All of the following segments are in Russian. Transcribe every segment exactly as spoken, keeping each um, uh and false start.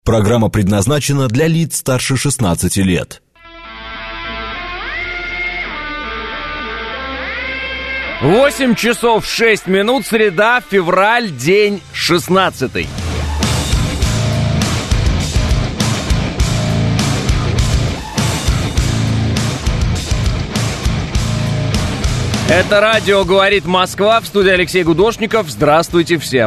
Программа предназначена для лиц старше шестнадцати лет. восемь часов шесть минут, среда, февраль, день шестнадцатый. Это радио «Говорит Москва», в студии Алексей Гудошников. Здравствуйте всем.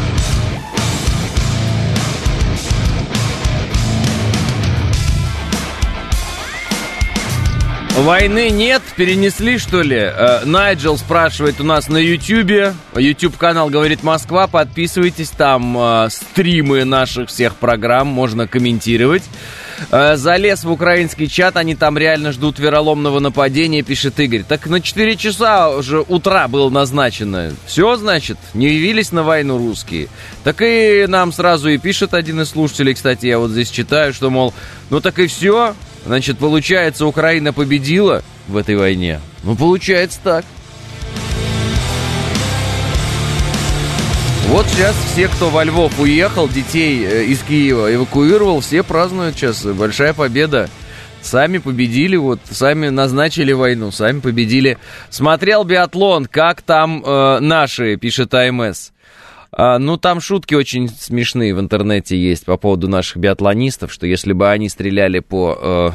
Войны нет, перенесли, что ли? Э, Найджел спрашивает у нас на Ютьюбе. Ютьюб-канал «Говорит Москва». Подписывайтесь, там э, стримы наших всех программ, можно комментировать. Э, залез в украинский чат, они там реально ждут вероломного нападения, пишет Игорь. Так на четыре часа уже утра было назначено. Все, значит, не явились на войну русские. Так и нам сразу и пишет один из слушателей, кстати, я вот здесь читаю, что, мол, ну так и все. Значит, получается, Украина победила в этой войне? Ну, получается так. Вот сейчас все, кто во Львов уехал, детей из Киева эвакуировал, все празднуют сейчас. Большая победа. Сами победили, вот, сами назначили войну, сами победили. Смотрел биатлон, как там э, наши, пишет АМС. А, ну, там шутки очень смешные в интернете есть по поводу наших биатлонистов, что если бы они стреляли по,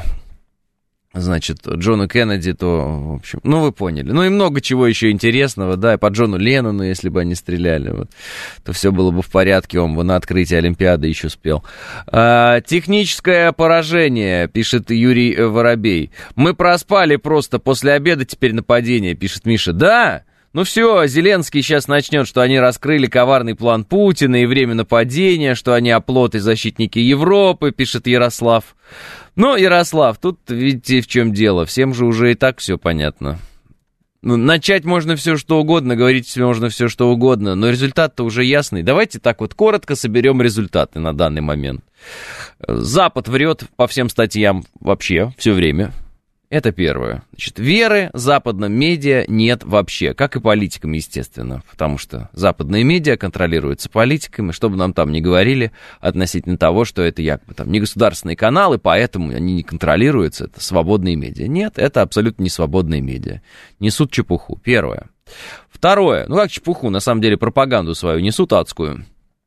э, значит, Джону Кеннеди, то, в общем, ну, вы поняли. Ну, и много чего еще интересного, да, и по Джону Леннону, если бы они стреляли, вот, то все было бы в порядке, он бы на открытии Олимпиады еще спел. А, техническое поражение, пишет Юрий Воробей. Мы проспали просто после обеда, теперь нападение, пишет Миша. Да! Ну все, Зеленский сейчас начнет, что они раскрыли коварный план Путина и время нападения, что они оплот и защитники Европы, пишет Ярослав. Ну, Ярослав, тут видите, в чем дело, всем же уже и так все понятно. Ну, начать можно все что угодно, говорить можно все что угодно, но результат-то уже ясный. Давайте так вот коротко соберем результаты на данный момент. Запад врет по всем статьям вообще все время. Это первое. Значит, веры западным медиа нет вообще, как и политикам, естественно, потому что западные медиа контролируются политиками, что бы нам там ни говорили относительно того, что это якобы там не государственные каналы, поэтому они не контролируются, это свободные медиа. Нет, это абсолютно не свободные медиа. Несут чепуху. Первое. Второе. Ну как чепуху, на самом деле пропаганду свою несут адскую.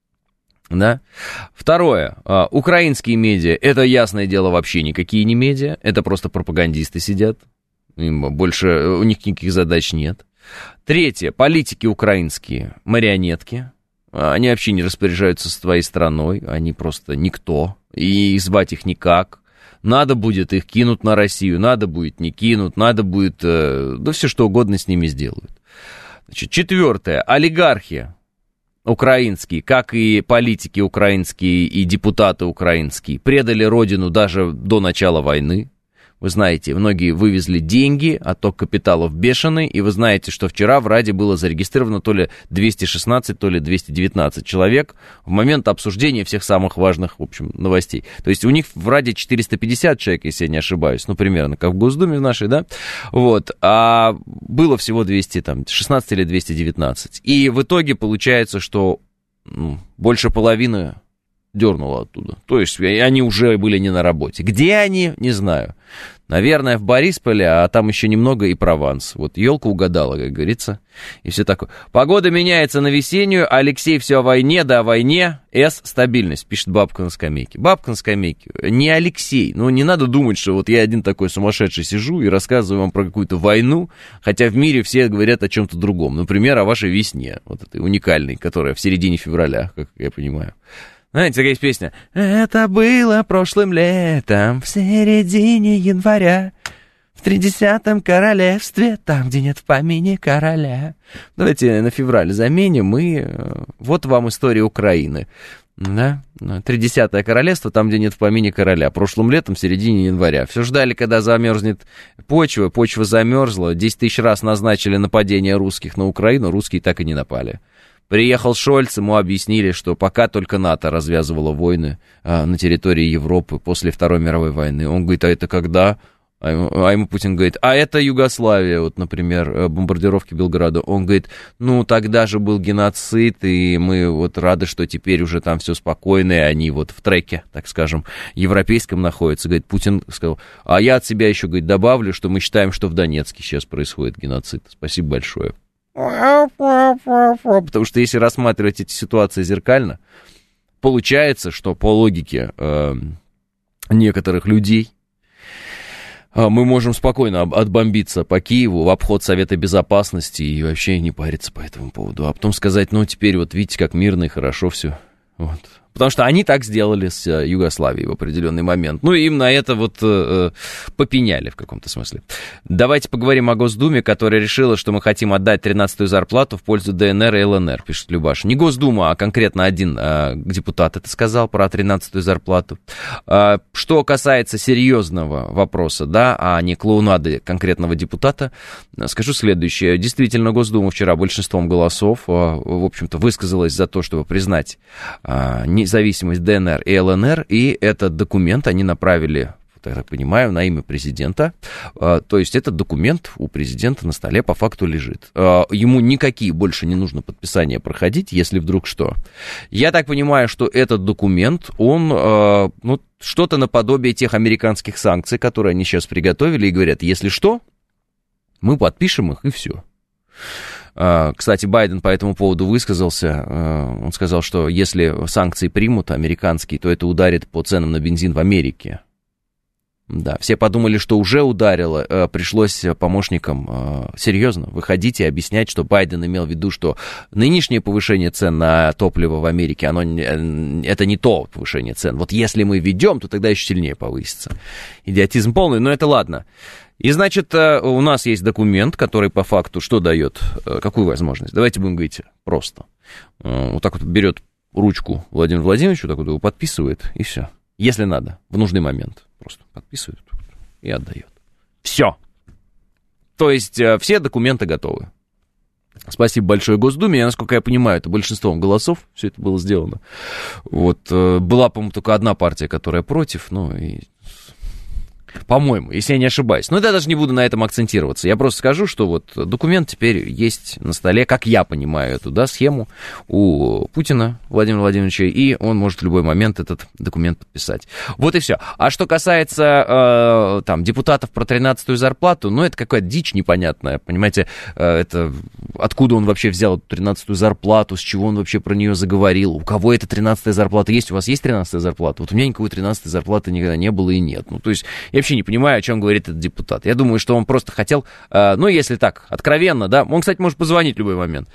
Да. Второе. А, украинские медиа, это, ясное дело, вообще никакие не медиа, это просто пропагандисты сидят, им больше у них никаких задач нет. Третье. Политики украинские, марионетки, они вообще не распоряжаются своей страной, они просто никто, и звать их никак. Надо будет, их кинут на Россию, надо будет, не кинут, надо будет, да все что угодно с ними сделают. Значит, четвертое. Олигархи украинские, как и политики украинские и депутаты украинские, предали родину даже до начала войны. Вы знаете, многие вывезли деньги, отток капиталов бешеный, и вы знаете, что вчера в Раде было зарегистрировано то ли двести шестнадцать, то ли двести девятнадцать человек в момент обсуждения всех самых важных, в общем, новостей. То есть у них в Раде четыреста пятьдесят человек, если я не ошибаюсь, ну, примерно, как в Госдуме нашей, да, вот, а было всего двести шестнадцать или двести девятнадцать. И в итоге получается, что ну, больше половины дернуло оттуда. То есть они уже были не на работе. Где они, не знаю. Наверное, в Борисполе, а там еще немного и Прованс. Вот елка угадала, как говорится, и все такое. Погода меняется на весеннюю, Алексей все о войне, да о войне, С стабильность, пишет бабка на скамейке. Бабка на скамейке, не Алексей. Ну, не надо думать, что вот я один такой сумасшедший сижу и рассказываю вам про какую-то войну, хотя в мире все говорят о чем-то другом. Например, о вашей весне, вот этой уникальной, которая в середине февраля, как я понимаю. Знаете, такая есть песня. Это было прошлым летом, в середине января, в тридесятом королевстве, там, где нет в помине короля. Давайте на февраль заменим, и вот вам история Украины. Да? тридесятое королевство, там, где нет в помине короля. Прошлым летом, в середине января. Все ждали, когда замерзнет почва, почва замерзла. десять тысяч раз назначили нападение русских на Украину, русские так и не напали. Приехал Шольц, ему объяснили, что пока только НАТО развязывало войны а, на территории Европы после Второй мировой войны. Он говорит, а это когда? А ему, а ему Путин говорит, а это Югославия, вот, например, бомбардировки Белграда. Он говорит, ну, тогда же был геноцид, и мы вот рады, что теперь уже там все спокойно, и они вот в треке, так скажем, европейском находятся. Говорит, Путин сказал, а я от себя еще, говорит, добавлю, что мы считаем, что в Донецке сейчас происходит геноцид. Спасибо большое. Потому что если рассматривать эти ситуации зеркально, получается, что по логике э, некоторых людей, мы можем спокойно отбомбиться по Киеву в обход Совета Безопасности и вообще не париться по этому поводу. А потом сказать, ну, теперь вот видите, как мирно и хорошо все. Вот. Потому что они так сделали с Югославией в определенный момент. Ну, им на это вот э, попеняли в каком-то смысле. Давайте поговорим о Госдуме, которая решила, что мы хотим отдать тринадцатую зарплату в пользу ДНР и ЛНР, пишет Любаша. Не Госдума, а конкретно один э, депутат это сказал про тринадцатую зарплату. Э, что касается серьезного вопроса, да, а не клоунады конкретного депутата, скажу следующее. Действительно, Госдума вчера большинством голосов, э, в общем-то, высказалась за то, чтобы признать э, не зависимость ДНР и ЛНР, и этот документ они направили, я так понимаю, на имя президента. То есть этот документ у президента на столе по факту лежит. Ему никакие больше не нужно подписания проходить, если вдруг что. Я так понимаю, что этот документ, он, ну, что-то наподобие тех американских санкций, которые они сейчас приготовили, и говорят, если что, мы подпишем их, и все. Кстати, Байден по этому поводу высказался. Он сказал, что если санкции примут американские, то это ударит по ценам на бензин в Америке. Да, все подумали, что уже ударило. Пришлось помощникам серьезно выходить и объяснять, что Байден имел в виду, что нынешнее повышение цен на топливо в Америке, оно, это не то повышение цен. Вот если мы введем, то тогда еще сильнее повысится. Идиотизм полный, но это ладно. И, значит, у нас есть документ, который по факту что дает, какую возможность? Давайте будем говорить просто. Вот так вот берет ручку Владимир Владимирович, вот так вот его подписывает, и все. Если надо, в нужный момент. Просто подписывает и отдает. Все. То есть все документы готовы. Спасибо большое Госдуме. Я, насколько я понимаю, это большинством голосов все это было сделано. Вот. Была, по-моему, только одна партия, которая против, ну и... По-моему, если я не ошибаюсь. Но я даже не буду на этом акцентироваться. Я просто скажу, что вот документ теперь есть на столе, как я понимаю эту, да, схему у Путина Владимира Владимировича, и он может в любой момент этот документ подписать. Вот и все. А что касается э, там, депутатов про тринадцатую зарплату, ну, это какая-то дичь непонятная, понимаете, э, это откуда он вообще взял эту тринадцатую зарплату, с чего он вообще про нее заговорил, у кого эта тринадцатая зарплата есть, у вас есть тринадцатая зарплата? Вот у меня никакой тринадцатой зарплаты никогда не было и нет. Ну, то есть я вообще не понимаю, о чем говорит этот депутат. Я думаю, что он просто хотел, э, ну, если так, откровенно, да, он, кстати, может позвонить в любой момент,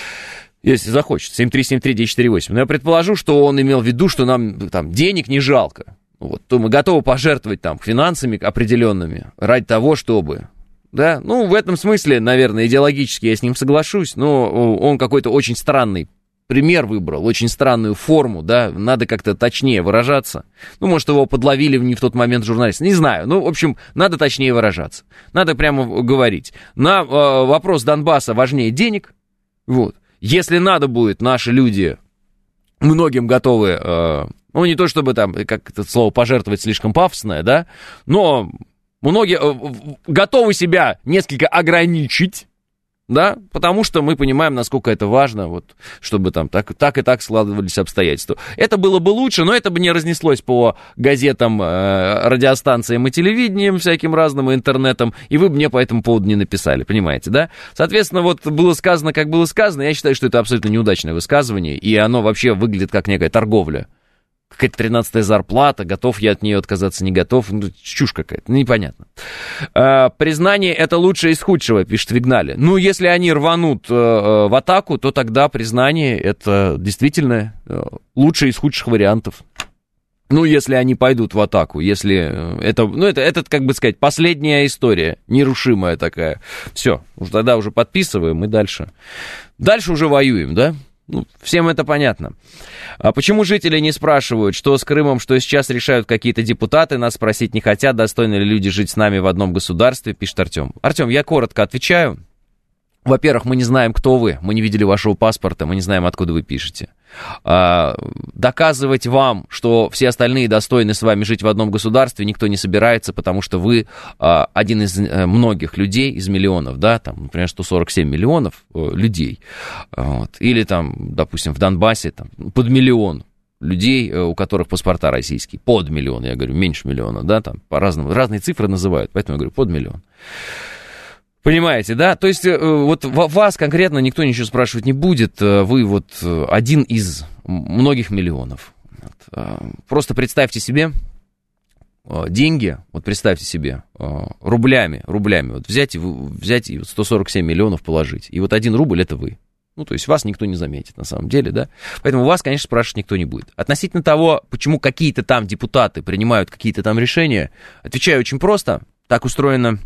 если захочет, семь три семь три девять четыре восемь. Но я предположу, что он имел в виду, что нам там денег не жалко, вот, то мы готовы пожертвовать там финансами определенными ради того, чтобы... Да, ну, в этом смысле, наверное, идеологически я с ним соглашусь, но он какой-то очень странный пример выбрал, очень странную форму, да, надо как-то точнее выражаться. Ну, может, его подловили не в тот момент журналисты, не знаю. Ну, в общем, надо точнее выражаться. Надо прямо говорить. На э, вопрос Донбасса важнее денег. Вот. Если надо будет, наши люди многим готовы, э, ну, не то чтобы там, как это слово пожертвовать слишком пафосное, да, но многие э, готовы себя несколько ограничить. Да, потому что мы понимаем, насколько это важно, вот, чтобы там так, так и так складывались обстоятельства. Это было бы лучше, но это бы не разнеслось по газетам, э, радиостанциям и телевидениям, всяким разным, и интернетам, и вы бы мне по этому поводу не написали, понимаете, да? Соответственно, вот было сказано, как было сказано, я считаю, что это абсолютно неудачное высказывание, и оно вообще выглядит как некая торговля. Какая-то тринадцатая зарплата, готов я от нее отказаться, не готов, ну, чушь какая-то, непонятно. А, признание это лучшее из худшего, пишет Вигнали. Ну, если они рванут а, в атаку, то тогда признание это действительно а, лучшее из худших вариантов. Ну, если они пойдут в атаку, если это, ну, это, это, как бы сказать, последняя история, нерушимая такая. Все, уж тогда уже подписываем и дальше. Дальше уже воюем, да? Ну, всем это понятно. А почему жители не спрашивают, что с Крымом, что сейчас решают какие-то депутаты, нас спросить не хотят, достойны ли люди жить с нами в одном государстве, пишет Артем. Артем, я коротко отвечаю. Во-первых, мы не знаем, кто вы, мы не видели вашего паспорта, мы не знаем, откуда вы пишете. А, доказывать вам, что все остальные достойны с вами жить в одном государстве, никто не собирается, потому что вы а, один из а, многих людей, из миллионов, да, там, например, сто сорок семь миллионов а, людей, вот, или там, допустим, в Донбассе там, под миллион людей, у которых паспорта российские, под миллион, я говорю, меньше миллиона, да, там, по-разному, разные цифры называют, поэтому я говорю, под миллион. Понимаете, да? То есть вот вас конкретно никто ничего спрашивать не будет, вы вот один из многих миллионов. Просто представьте себе деньги, вот представьте себе, рублями, рублями, вот взять и, взять и сто сорок семь миллионов положить, и вот один рубль это вы. Ну, то есть вас никто не заметит на самом деле, да? Поэтому вас, конечно, спрашивать никто не будет. Относительно того, почему какие-то там депутаты принимают какие-то там решения, отвечаю очень просто, так устроено...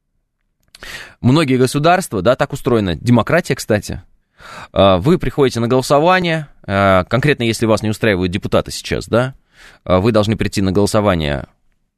Многие государства, да, так устроена демократия, кстати. Вы приходите на голосование, конкретно если вас не устраивают депутаты сейчас, да, вы должны прийти на голосование,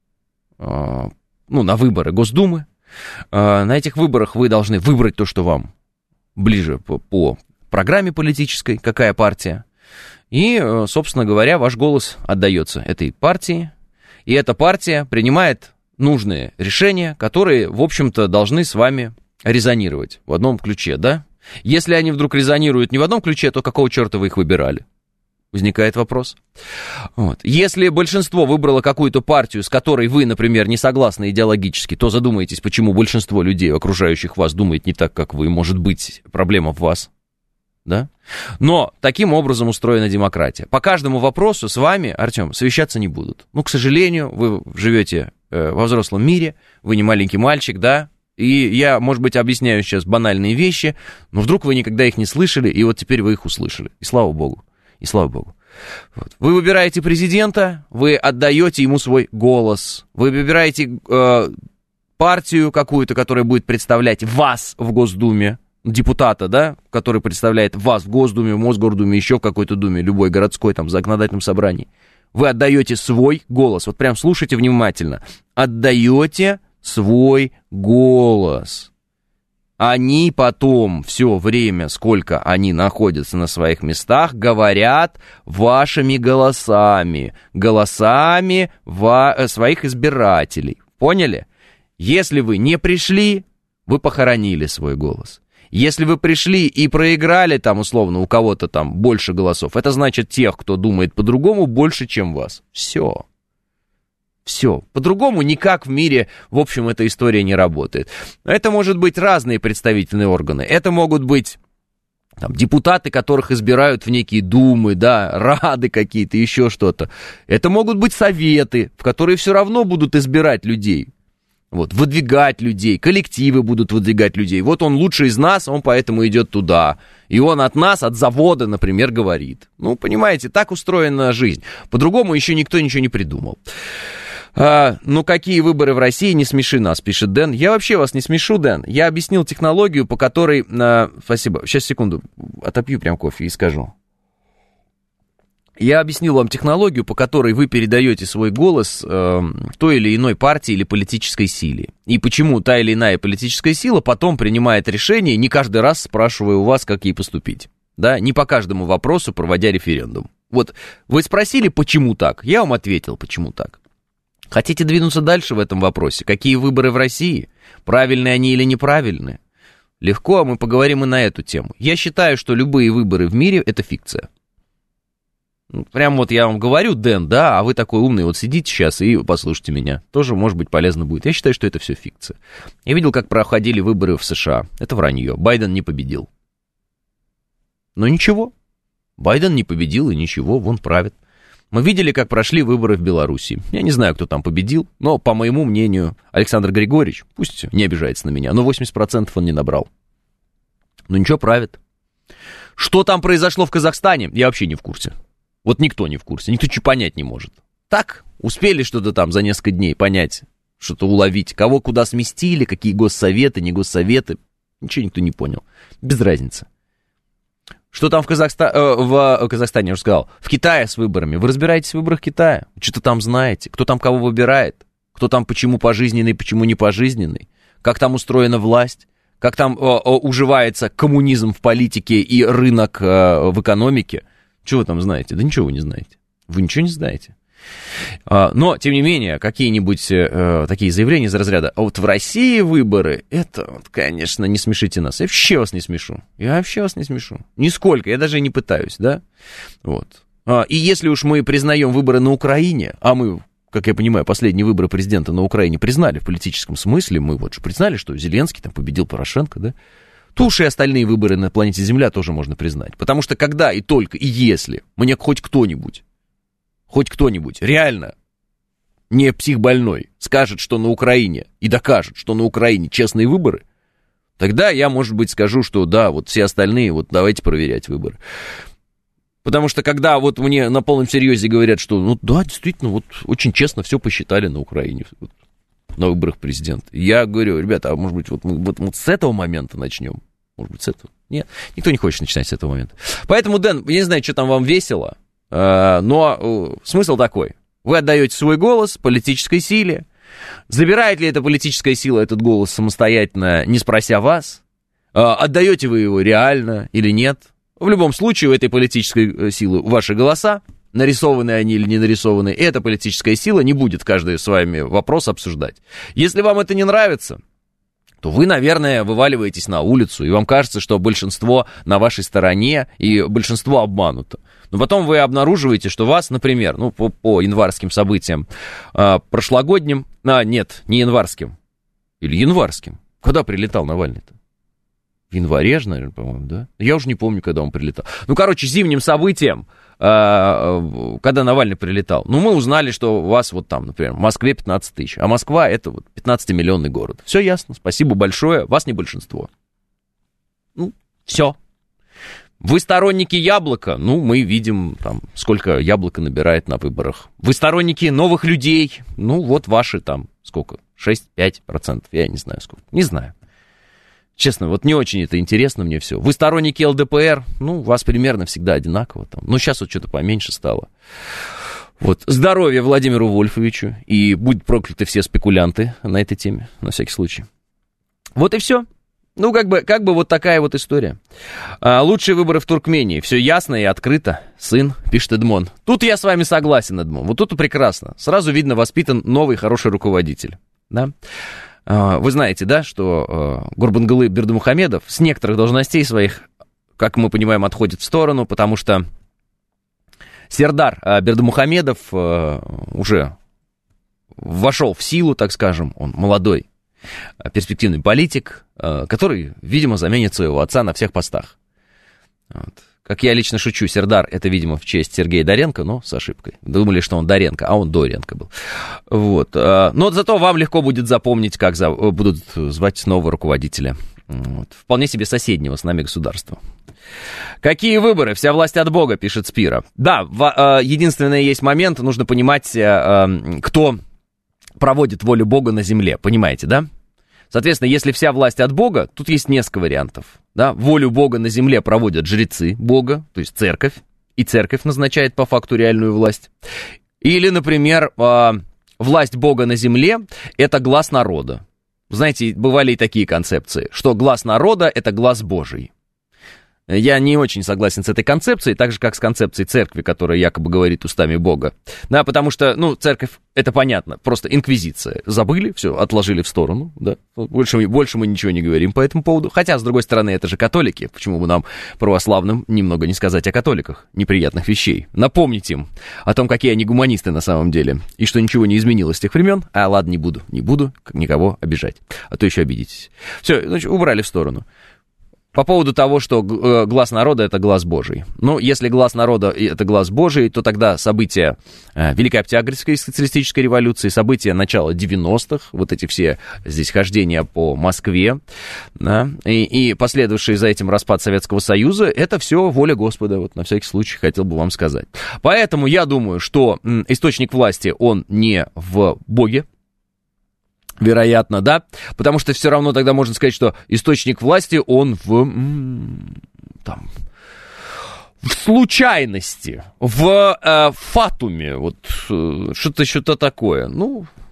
ну, на выборы Госдумы. На этих выборах вы должны выбрать то, что вам ближе по, по программе политической, какая партия. И, собственно говоря, ваш голос отдается этой партии, и эта партия принимает нужные решения, которые, в общем-то, должны с вами резонировать в одном ключе, да? Если они вдруг резонируют не в одном ключе, то какого черта вы их выбирали? Возникает вопрос. Вот. Если большинство выбрало какую-то партию, с которой вы, например, не согласны идеологически, то задумайтесь, почему большинство людей, окружающих вас, думает не так, как вы. Может быть, проблема в вас. Да? Но таким образом устроена демократия. По каждому вопросу с вами, Артем, совещаться не будут. Ну, к сожалению, вы живете э, во взрослом мире, вы не маленький мальчик, да, и я, может быть, объясняю сейчас банальные вещи, но вдруг вы никогда их не слышали, и вот теперь вы их услышали. И слава богу, и слава богу. Вот. Вы выбираете президента, вы отдаете ему свой голос, вы выбираете э, партию какую-то, которая будет представлять вас в Госдуме, депутата, да, который представляет вас в Госдуме, в Мосгордуме, еще в какой-то думе, любой городской, там, в законодательном собрании. Вы отдаете свой голос. Вот прям слушайте внимательно. Отдаете свой голос. Они потом все время, сколько они находятся на своих местах, говорят вашими голосами. Голосами ва- своих избирателей. Поняли? Если вы не пришли, вы похоронили свой голос. Если вы пришли и проиграли, там, условно, у кого-то там больше голосов, это значит тех, кто думает по-другому, больше, чем вас. Все. Все. По-другому никак в мире, в общем, эта история не работает. Это может быть разные представительные органы. Это могут быть там, депутаты, которых избирают в некие думы, да, рады какие-то, еще что-то. Это могут быть советы, в которые все равно будут избирать людей. Вот, выдвигать людей, коллективы будут выдвигать людей. Вот он лучший из нас, он поэтому идет туда. И он от нас, от завода, например, говорит. Ну, понимаете, так устроена жизнь. По-другому еще никто ничего не придумал. А, ну, какие выборы в России? Не смеши нас, пишет Дэн. Я вообще вас не смешу, Дэн. Я объяснил технологию, по которой... А, спасибо. Сейчас, секунду. Отопью прям кофе и скажу. Я объяснил вам технологию, по которой вы передаете свой голос э, той или иной партии или политической силе. И почему та или иная политическая сила потом принимает решение, не каждый раз спрашивая у вас, как ей поступить. Да? Не по каждому вопросу, проводя референдум. Вот вы спросили, почему так? Я вам ответил, почему так. Хотите двинуться дальше в этом вопросе? Какие выборы в России? Правильные они или неправильные? Легко, мы поговорим и на эту тему. Я считаю, что любые выборы в мире – это фикция. Прям вот я вам говорю, Дэн, да, а вы такой умный, вот сидите сейчас и послушайте меня. Тоже, может быть, полезно будет. Я считаю, что это все фикция. Я видел, как проходили выборы в США. Это вранье. Байден не победил. Но ничего. Байден не победил, и ничего, вон правит. Мы видели, как прошли выборы в Беларуси. Я не знаю, кто там победил, но, по моему мнению, Александр Григорьевич, пусть не обижается на меня, но восемьдесят процентов он не набрал. Ну ничего, правит. Что там произошло в Казахстане, я вообще не в курсе. Вот никто не в курсе, никто ничего понять не может. Так, успели что-то там за несколько дней понять, что-то уловить. Кого куда сместили, какие госсоветы, не госсоветы. Ничего никто не понял. Без разницы. Что там в, Казахста... э, в Казахстане, я уже сказал, в Китае с выборами. Вы разбираетесь в выборах Китая? Что-то там знаете? Кто там кого выбирает? Кто там почему пожизненный, почему не пожизненный? Как там устроена власть? Как там э, э, уживается коммунизм в политике и рынок э, в экономике? Чего вы там знаете? Да ничего вы не знаете. Вы ничего не знаете. Но, тем не менее, какие-нибудь э, такие заявления из разряда, а вот в России выборы, это, вот, конечно, не смешите нас. Я вообще вас не смешу. Я вообще вас не смешу. Нисколько, я даже и не пытаюсь, да? Вот. А, и если уж мы признаем выборы на Украине, а мы, как я понимаю, последние выборы президента на Украине признали в политическом смысле, мы вот же признали, что Зеленский там победил Порошенко, да? То уж и остальные выборы на планете Земля тоже можно признать. Потому что когда и только, и если мне хоть кто-нибудь, хоть кто-нибудь реально не психбольной скажет, что на Украине, и докажет, что на Украине честные выборы, тогда я, может быть, скажу, что да, вот все остальные, вот давайте проверять выборы. Потому что когда вот мне на полном серьезе говорят, что ну да, действительно, вот очень честно все посчитали на Украине, вот, на выборах президента. Я говорю, ребята, а может быть, вот мы вот, вот с этого момента начнем? Может быть, с этого? Нет, никто не хочет начинать с этого момента. Поэтому, Дэн, я не знаю, что там вам весело, но смысл такой. Вы отдаете свой голос политической силе. Забирает ли эта политическая сила этот голос самостоятельно, не спрося вас? Отдаете вы его реально или нет? В любом случае, у этой политической силы ваши голоса, нарисованы они или не нарисованы, эта политическая сила не будет каждый с вами вопрос обсуждать. Если вам это не нравится, то вы, наверное, вываливаетесь на улицу, и вам кажется, что большинство на вашей стороне, и большинство обмануто. Но потом вы обнаруживаете, что вас, например, ну, по, по январским событиям э, прошлогодним, а, нет, не январским, или январским. Когда прилетал Навальный-то? В январе же, наверное, по-моему, да? Я уже не помню, когда он прилетал. Ну, короче, зимним событием, э, когда Навальный прилетал, ну, мы узнали, что у вас вот там, например, в Москве пятнадцать тысяч, а Москва — это вот пятнадцатимиллионный город. Все ясно, спасибо большое, вас не большинство. Ну, все. Вы сторонники Яблока? Ну, мы видим, там, сколько Яблоко набирает на выборах. Вы сторонники новых людей? Ну, вот ваши там, сколько? шесть-пять процентов, я не знаю сколько. Не знаю. Честно, вот не очень это интересно мне все. Вы сторонники эл дэ пэ эр? Ну, у вас примерно всегда одинаково там. Ну, сейчас вот что-то поменьше стало. Вот. Здоровья Владимиру Вольфовичу. И будут прокляты все спекулянты на этой теме, на всякий случай. Вот и все. Ну, как бы, как бы вот такая вот история. А, лучшие выборы в Туркмении. Все ясно и открыто. Сын, пишет Эдмон. Тут я с вами согласен, Эдмон. Вот тут прекрасно. Сразу видно, воспитан новый хороший руководитель. Да? А, вы знаете, да, что а, Гурбангулы Бердымухамедов с некоторых должностей своих, как мы понимаем, отходит в сторону, потому что Сердар а, Бердымухамедов а, уже вошел в силу, так скажем. Он молодой, перспективный политик, который, видимо, заменит своего отца на всех постах. Вот. Как я лично шучу, Сердар — это, видимо, в честь Сергея Доренко, но с ошибкой. Думали, что он Доренко, а он Доренко был. Вот. Но зато вам легко будет запомнить, как за... будут звать нового руководителя. Вот. Вполне себе соседнего с нами государства. Какие выборы? Вся власть от Бога, пишет Спира. Да, в... единственный есть момент, нужно понимать, кто проводит волю Бога на земле, понимаете, да? Соответственно, если вся власть от Бога, тут есть несколько вариантов, да? Волю Бога на земле проводят жрецы Бога, то есть церковь, и церковь назначает по факту реальную власть. Или, например, власть Бога на земле — это глас народа. Знаете, бывали и такие концепции, что глас народа — это глас Божий. Я не очень согласен с этой концепцией, так же, как с концепцией церкви, которая якобы говорит устами Бога. Да, потому что, ну, церковь, это понятно, просто инквизиция. Забыли, все, отложили в сторону, да. Больше, больше мы ничего не говорим по этому поводу. Хотя, с другой стороны, это же католики. Почему бы нам, православным, немного не сказать о католиках? Неприятных вещей. Напомнить им о том, какие они гуманисты на самом деле. И что ничего не изменилось с тех времен. А, ладно, не буду, не буду никого обижать. А то еще обидитесь. Все, значит, убрали в сторону. По поводу того, что глас народа — это глас Божий. Ну, если глас народа — это глас Божий, то тогда события Великой Октябрьской социалистической революции, события начала девяностых, вот эти все здесь хождения по Москве, да, и, и последовавший за этим распад Советского Союза, это все воля Господа, вот на всякий случай хотел бы вам сказать. Поэтому я думаю, что источник власти, он не в Боге, вероятно, да, потому что все равно тогда можно сказать, что источник власти, он в, там, в случайности, в э, фатуме, вот что-то, что-то такое. Ну,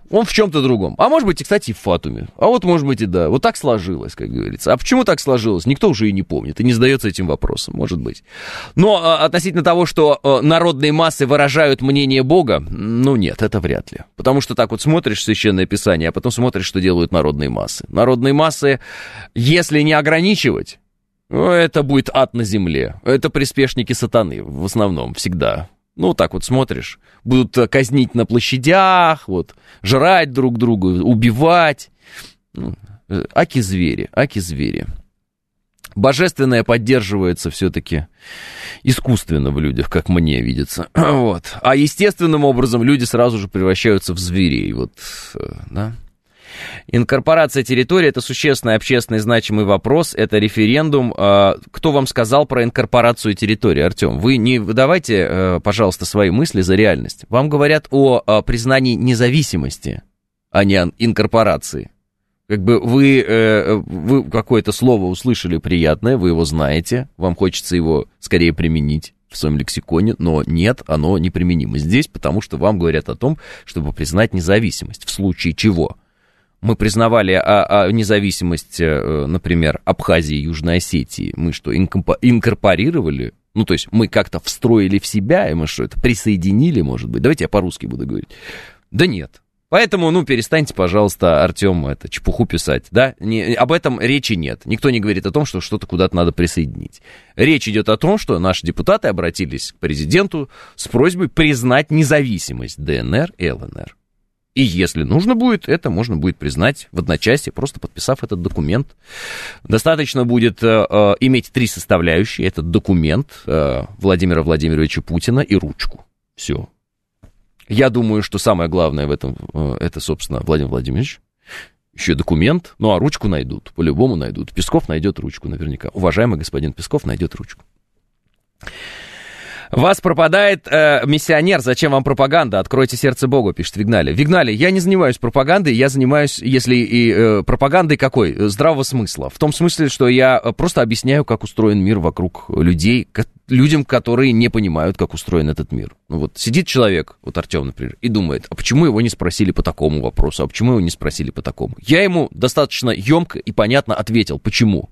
Он в чем-то другом. А может быть, и, кстати, в Фатуме. А вот, может быть, и да. Вот так сложилось, как говорится. А почему так сложилось, никто уже и не помнит. И не задается этим вопросом, может быть. Но а, относительно того, что а, народные массы выражают мнение Бога, ну нет, это вряд ли. Потому что так вот смотришь Священное Писание, а потом смотришь, что делают народные массы. Народные массы, если не ограничивать, ну, это будет ад на земле. Это приспешники сатаны, в основном, всегда. Ну, так вот смотришь, будут казнить на площадях, вот, жрать друг друга, убивать. Ну, аки-звери, аки-звери. Божественное поддерживается все-таки искусственно в людях, как мне видится. Вот. А естественным образом люди сразу же превращаются в зверей. Вот, да. Инкорпорация территории – это существенный общественный значимый вопрос, это референдум. Кто вам сказал про инкорпорацию территории, Артем? Вы не выдавайте, пожалуйста, свои мысли за реальность. Вам говорят о признании независимости, а не о инкорпорации. Как бы вы, вы какое-то слово услышали приятное, вы его знаете, вам хочется его скорее применить в своем лексиконе, но нет, оно неприменимо здесь, потому что вам говорят о том, чтобы признать независимость. В случае чего? Мы признавали а, а, независимость, например, Абхазии и Южной Осетии. Мы что, инкорпорировали? Ну, то есть мы как-то встроили в себя, и мы что, это присоединили, может быть? Давайте я по-русски буду говорить. Да нет. Поэтому, ну, перестаньте, пожалуйста, Артем, это, чепуху писать, да? Не, об этом речи нет. Никто не говорит о том, что что-то куда-то надо присоединить. Речь идет о том, что наши депутаты обратились к президенту с просьбой признать независимость ДНР и ЛНР. И если нужно будет, это можно будет признать в одночасье, просто подписав этот документ. Достаточно будет э, э, иметь три составляющие. Этот документ э, Владимира Владимировича Путина и ручку. Все. Я думаю, что самое главное в этом, э, это, собственно, Владимир Владимирович. Еще документ, ну а ручку найдут, по-любому найдут. Песков найдет ручку наверняка. Уважаемый господин Песков найдет ручку. Вас пропадает э, миссионер, зачем вам пропаганда? Откройте сердце Богу, пишет Вигнали. Вигнали, я не занимаюсь пропагандой, я занимаюсь, если и э, пропагандой какой? Здравого смысла. В том смысле, что я просто объясняю, как устроен мир вокруг людей, к, людям, которые не понимают, как устроен этот мир. Ну вот сидит человек, вот Артем, например, и думает, а почему его не спросили по такому вопросу, а почему его не спросили по такому? Я ему достаточно емко и понятно ответил, почему.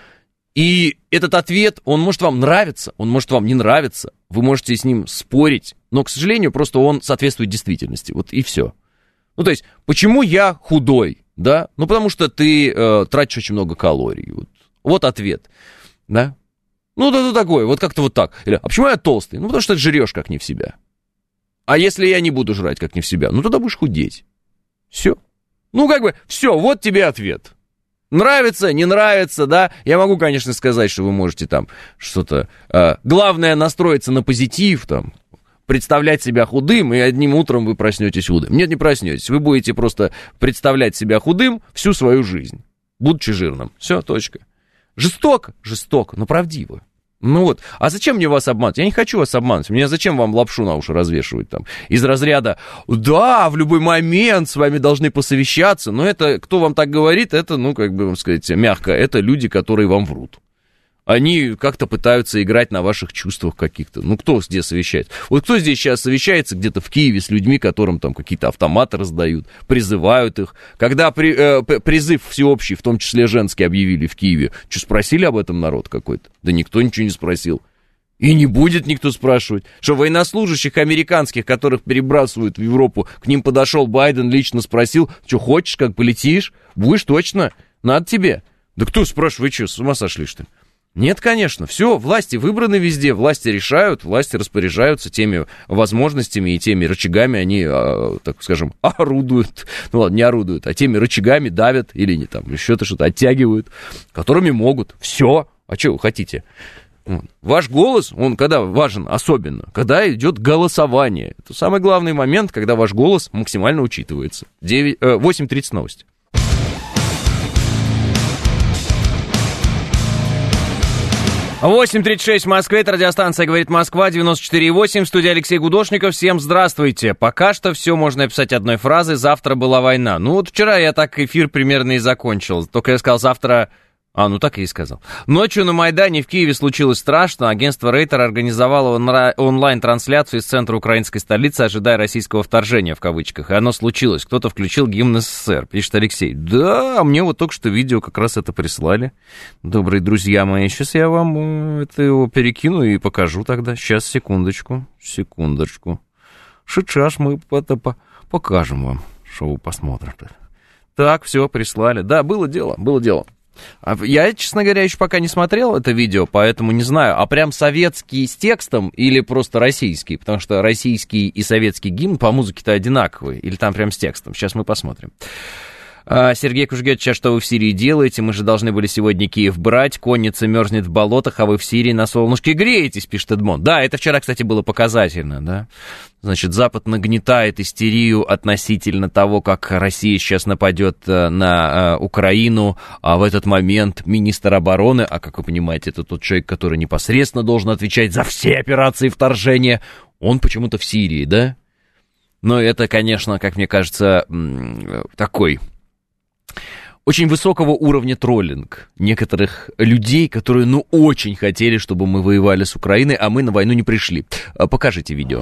И этот ответ, он может вам нравиться, он может вам не нравиться, вы можете с ним спорить, но, к сожалению, просто он соответствует действительности, вот и все. Ну, то есть, почему я худой, да? Ну, потому что ты э, тратишь очень много калорий, вот, вот ответ, да? Ну, да, ну, такой, вот как-то вот так. Или, а почему я толстый? Ну, потому что ты жрешь как не в себя. А если я не буду жрать как не в себя, ну, тогда будешь худеть. Все. Ну, как бы, все, вот тебе ответ. Нравится, не нравится, да? Я могу, конечно, сказать, что вы можете там что-то... Э, главное настроиться на позитив, там, представлять себя худым, и одним утром вы проснетесь худым. Нет, не проснетесь. Вы будете просто представлять себя худым всю свою жизнь, будучи жирным. Все, точка. Жестоко, жестоко, но правдиво. Ну вот, а зачем мне вас обманывать? Я не хочу вас обманывать. Мне зачем вам лапшу на уши развешивать там? Из разряда, да, в любой момент с вами должны посовещаться. Но это, кто вам так говорит, это, ну, как бы вам сказать, мягко, это люди, которые вам врут. Они как-то пытаются играть на ваших чувствах каких-то. Ну, кто здесь совещается? Вот кто здесь сейчас совещается где-то в Киеве с людьми, которым там какие-то автоматы раздают, призывают их? Когда при, э, призыв всеобщий, в том числе женский, объявили в Киеве, что, спросили об этом народ какой-то? Да никто ничего не спросил. И не будет никто спрашивать. Что, военнослужащих американских, которых перебрасывают в Европу, к ним подошел Байден, лично спросил, что, хочешь, как полетишь? Будешь точно? Надо тебе? Да кто спрашивает, вы что, с ума сошли, что ли? Нет, конечно, все, власти выбраны везде, власти решают, власти распоряжаются теми возможностями и теми рычагами, они, так скажем, орудуют, ну ладно, не орудуют, а теми рычагами давят или не там, еще-то что-то оттягивают, которыми могут, все, а что вы хотите? Ваш голос, он когда важен особенно, когда идет голосование, это самый главный момент, когда ваш голос максимально учитывается. восемь тридцать новости. восемь тридцать шесть в Москве, это радиостанция «Говорит Москва», девяносто четыре и восемь, в студии Алексей Гудошников. Всем здравствуйте. Пока что все можно описать одной фразой: завтра была война. Ну вот вчера я так эфир примерно и закончил. Только я сказал, завтра А, ну так я и сказал. Ночью на Майдане в Киеве случилось страшно. Агентство Рейтер организовало онлайн-трансляцию из центра украинской столицы, ожидая российского вторжения, в кавычках. И оно случилось. Кто-то включил гимн СССР, пишет Алексей. Да, мне вот только что видео как раз это прислали. Добрые друзья мои, сейчас я вам это его перекину и покажу тогда. Сейчас, секундочку, секундочку. Сейчас мы это покажем вам, что вы посмотрите. Так, все, прислали. Да, было дело, было дело. Я, честно говоря, еще пока не смотрел это видео, поэтому не знаю, а прям советский с текстом или просто российский, потому что российский и советский гимн по музыке-то одинаковые, или там прям с текстом. Сейчас мы посмотрим. Сергей Кужгетович, а что вы в Сирии делаете? Мы же должны были сегодня Киев брать, конница мерзнет в болотах, а вы в Сирии на солнышке греетесь, пишет Эдмон. Да, это вчера, кстати, было показательно, да. Значит, Запад нагнетает истерию относительно того, как Россия сейчас нападет на Украину, а в этот момент министр обороны, а как вы понимаете, это тот человек, который непосредственно должен отвечать за все операции вторжения, он почему-то в Сирии, да? Но это, конечно, как мне кажется, такой... очень высокого уровня троллинг некоторых людей, которые, ну, очень хотели, чтобы мы воевали с Украиной, а мы на войну не пришли. Покажите видео.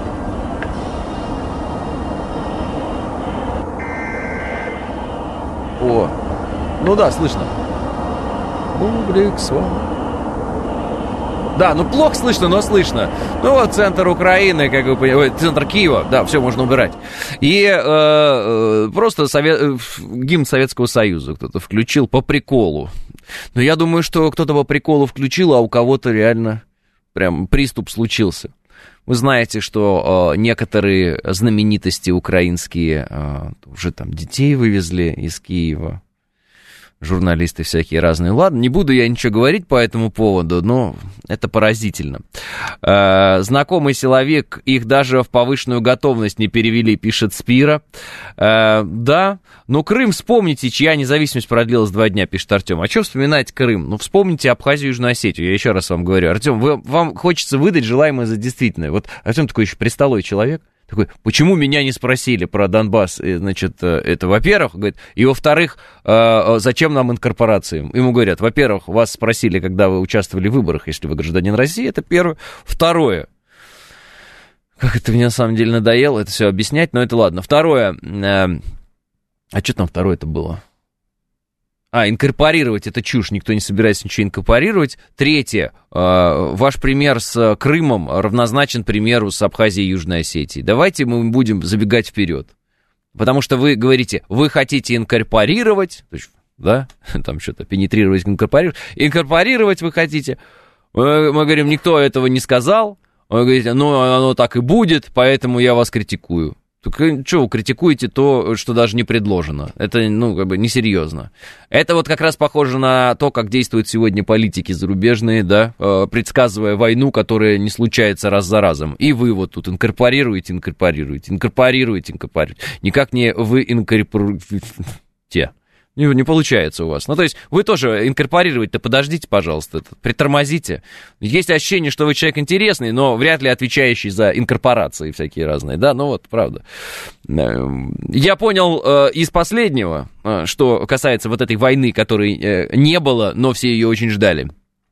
О, ну да, слышно. Бублик свой. Да, ну плохо слышно, но слышно. Ну вот центр Украины, как вы понимаете, центр Киева, да, все можно убирать. И э, э, просто совет, гимн Советского Союза кто-то включил по приколу. Но я думаю, что кто-то по приколу включил, а у кого-то реально прям приступ случился. Вы знаете, что э, некоторые знаменитости украинские э, уже там детей вывезли из Киева. Журналисты всякие разные. Ладно, не буду я ничего говорить по этому поводу, но это поразительно. Э, знакомый силовик, их даже в повышенную готовность не перевели, пишет Спира. Э, да, но Крым, вспомните, чья независимость продлилась два дня, пишет Артем. А что вспоминать Крым? Ну, вспомните Абхазию и Южную Осетию, я еще раз вам говорю. Артем, вы, вам хочется выдать желаемое за действительное. Вот Артем такой еще престолой человек. Такой, почему меня не спросили про Донбасс? Значит, это, во-первых, говорит, и во-вторых, зачем нам инкорпорации? Ему говорят, во-первых, вас спросили, когда вы участвовали в выборах, если вы гражданин России, это первое. Второе, как это мне на самом деле надоело, это все объяснять, но это ладно. Второе, а что там второе-то было? А, инкорпорировать — это чушь, никто не собирается ничего инкорпорировать. Третье, э, ваш пример с Крымом равнозначен примеру с Абхазией и Южной Осетией. Давайте мы будем забегать вперед. Потому что вы говорите, вы хотите инкорпорировать, то есть, да, там что-то пенетрировать, инкорпорировать. Инкорпорировать вы хотите. Мы, мы говорим, никто этого не сказал. Вы говорите, ну, оно так и будет, поэтому я вас критикую. Так что вы критикуете то, что даже не предложено? Это, ну, как бы несерьезно. Это вот как раз похоже на то, как действуют сегодня политики зарубежные, да, предсказывая войну, которая не случается раз за разом. И вы вот тут инкорпорируете, инкорпорируете, инкорпорируете, инкорпорируете. Никак не вы инкорпорируете. Не, не получается у вас. Ну, то есть, вы тоже инкорпорировать-то подождите, пожалуйста, притормозите. Есть ощущение, что вы человек интересный, но вряд ли отвечающий за инкорпорации всякие разные, да, ну вот, правда. Я понял э, из последнего, э, что касается вот этой войны, которой э, не было, но все ее очень ждали.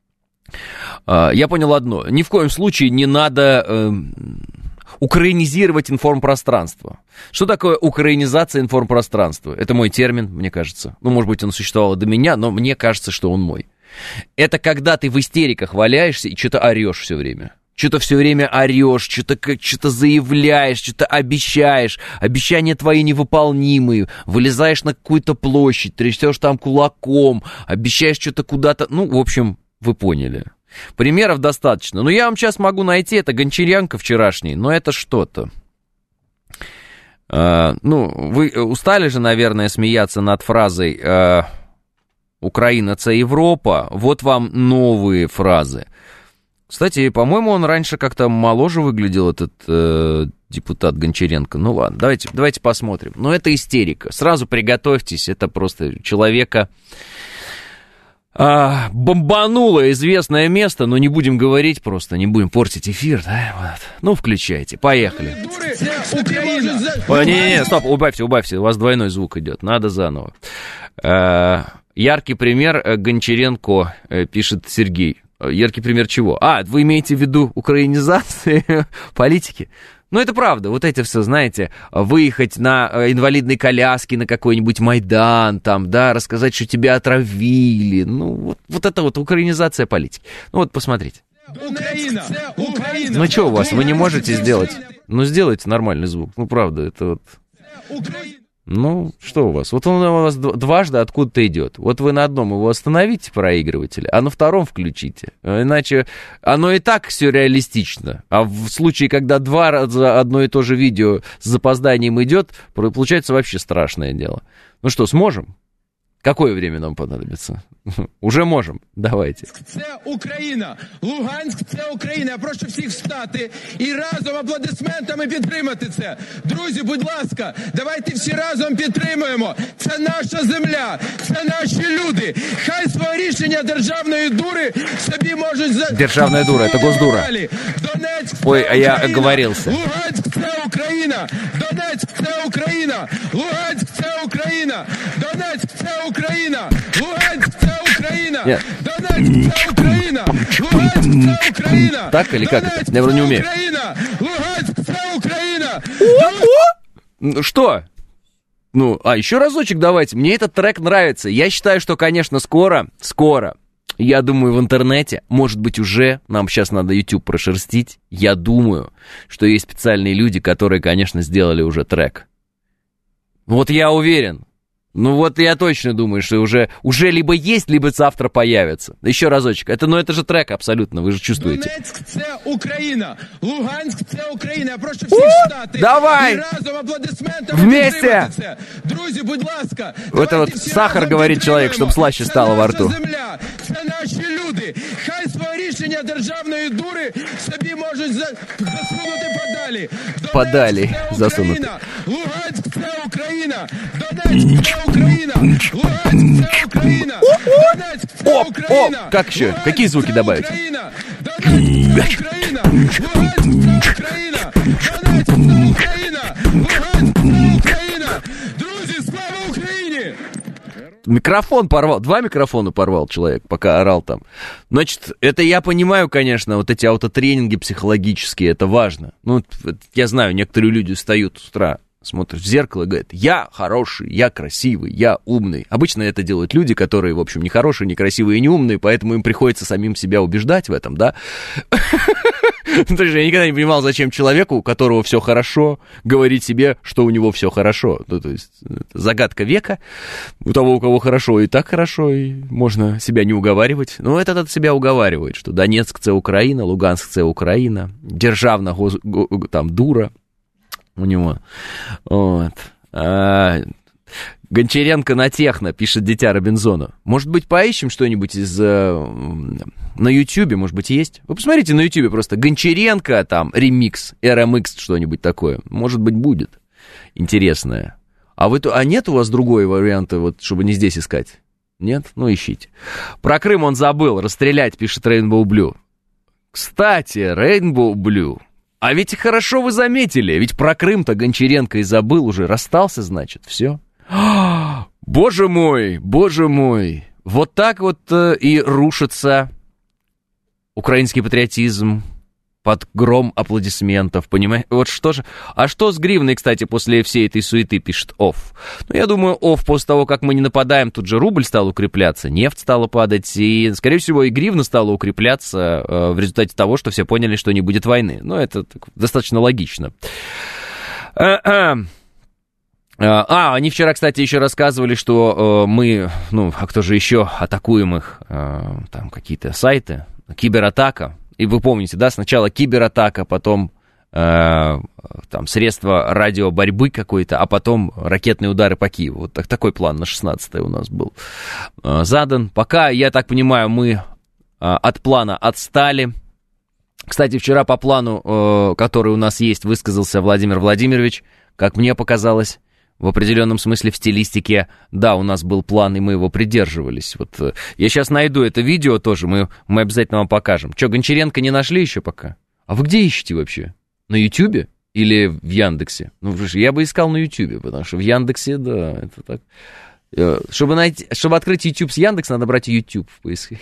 Э, я понял одно, ни в коем случае не надо... Э, украинизировать информпространство. Что такое украинизация информпространства? Это мой термин, мне кажется. Ну, может быть, он существовал до меня, но мне кажется, что он мой. Это когда ты в истериках валяешься и что-то орешь все время. Что-то все время орешь, что-то, что-то заявляешь, что-то обещаешь. Обещания твои невыполнимые. Вылезаешь на какую-то площадь, трясешь там кулаком, обещаешь что-то куда-то. Ну, в общем, вы поняли. Примеров достаточно. Ну, я вам сейчас могу найти, это Гончаренко вчерашний, но это что-то. А, ну, вы устали же, наверное, смеяться над фразой а, «Украина – це Европа». Вот вам новые фразы. Кстати, по-моему, он раньше как-то моложе выглядел, этот э, депутат Гончаренко. Ну, ладно, давайте, давайте посмотрим. Но это истерика. Сразу приготовьтесь, это просто человека... А, бомбануло известное место, но не будем говорить просто, не будем портить эфир, да, вот. Ну, включайте, поехали. Ой, не-не-не, стоп, убавьте, убавьте, у вас двойной звук идет, надо заново. А, Яркий пример Гончаренко, пишет Сергей. Яркий пример чего? А, вы имеете в виду украинизации политики? Ну, это правда, вот эти все, знаете, выехать на инвалидной коляске на какой-нибудь Майдан, там, да, рассказать, что тебя отравили, ну, вот, вот это вот украинизация политики. Ну, вот, посмотрите. Украина! Украина! Ну, что у вас, вы не можете сделать? Ну, сделайте нормальный звук, ну, правда, это вот... Ну, что у вас? Вот он у вас дважды откуда-то идет. Вот вы на одном его остановите, проигрыватель, а на втором включите. Иначе оно и так сюрреалистично. А в случае, когда два раза одно и то же видео с запозданием идет, получается вообще страшное дело. Ну что, сможем? Какое время нам понадобится? Уже можем. Давайте. Це Україна. Луганськ – це Україна. Я прошу всіх встати і разом аплодисментами підтримати це. Друзі, будь ласка, давайте всі разом підтримуємо. Це наша земля, це наші люди. Хай своє рішення державної дури собі можуть... За... Державная дура, это госдура. Донецьк – Ой, це а я Україна. оговорился. Луганськ – це Україна. Донецьк – це Україна. Луганськ – це Україна. Донецьк – це Україна. Луганськ – це Украина! Нет. Донецк, це Украина! Луганськ, це Украина! Так или как это? Я вроде не умею. Украина! Луганськ, це Украина! Ну что? Ну, а еще разочек давайте. Мне этот трек нравится. Я считаю, что, конечно, скоро, скоро, я думаю, в интернете, может быть, уже, нам сейчас надо YouTube прошерстить, я думаю, что есть специальные люди, которые, конечно, сделали уже трек. Вот я уверен. Ну вот я точно думаю, что уже, уже либо есть, либо завтра появится. Еще разочек. Это, ну это же трек абсолютно, вы же чувствуете. Донецьк – це Україна. Луганськ – це Україна. Я прошу всіх встати. Давай! І разом аплодисментами Вместе! підтримати це. Друзі, будь ласка. Это вот всі сахар, разом говорит человек, підтримуємо. чтобы слаще Це стало во наша рту. земля, це наші люди. Хай своє рішення державної дури собі можуть за... засунути подалі. Донецьк Подалі – це засунути. Україна. Луганськ – це Україна. Донецьк – це Україна. Луганськ – це Україна. Донецьк – це Оп, Україна. оп, как еще? Луганськ Какие звуки – це добавить? Україна. Донецьк – це Україна. Луганськ – це Україна. Донецьк – це Україна. Луганськ – це Україна. Друзі, слава Україні! Микрофон порвал, два микрофона порвал человек, пока орал там. Значит, это я понимаю, конечно, вот эти аутотренинги психологические, это важно. Ну, я знаю, некоторые люди встают с утра, смотрят в зеркало и говорят: я хороший, я красивый, я умный. Обычно это делают люди, которые, в общем, не хорошие, не красивые и не умные, поэтому им приходится самим себя убеждать в этом, да? То есть я никогда не понимал, зачем человеку, у которого все хорошо, говорить себе, что у него все хорошо. Ну, то есть загадка века. У того, у кого хорошо, и так хорошо, и можно себя не уговаривать. Но этот от себя уговаривает, что Донецк – це Украина, Луганск – це Украина, державна гос... там дура у него. Вот. А... Гончаренко на техно, пишет Дитя Робинзона. Может быть, поищем что-нибудь из... Э, на Ютьюбе, может быть, есть? Вы посмотрите на Ютьюбе просто Гончаренко, там, ремикс, эр эм икс, что-нибудь такое. Может быть, будет интересное. А, вы, а нет у вас другой варианта, вот, чтобы не здесь искать? Нет? Ну, ищите. Про Крым он забыл расстрелять, пишет Rainbow Blue. Кстати, Rainbow Blue... А ведь хорошо вы заметили, ведь про Крым-то Гончаренко и забыл уже, расстался, значит, все. Боже мой, боже мой, вот так вот э, и рушится украинский патриотизм под гром аплодисментов, понимаете? Вот что же... А что с гривной, кстати, после всей этой суеты, пишет Офф? Ну, я думаю, Офф, после того, как мы не нападаем, тут же рубль стал укрепляться, нефть стала падать, и, скорее всего, и гривна стала укрепляться э, в результате того, что все поняли, что не будет войны. Ну, это так, достаточно логично. А, они вчера, кстати, еще рассказывали, что э, мы, ну, а кто же еще, атакуем их, э, там, какие-то сайты, кибератака. И вы помните, да, сначала кибератака, потом э, там средства радиоборьбы какой-то, а потом ракетные удары по Киеву. Вот так, такой план на шестнадцатое у нас был э, задан. Пока, я так понимаю, мы э, от плана отстали. Кстати, вчера по плану, э, который у нас есть, высказался Владимир Владимирович, как мне показалось, в определенном смысле в стилистике, да, у нас был план, и мы его придерживались. Вот я сейчас найду это видео тоже, мы, мы обязательно вам покажем. Че, Гончаренко не нашли еще пока? А вы где ищете вообще? На Ютьюбе или в Яндексе? Ну, я бы искал на Ютьюбе, потому что в Яндексе, да, это так, Чтобы, найти, чтобы открыть YouTube с Яндекс, надо брать YouTube в поиске.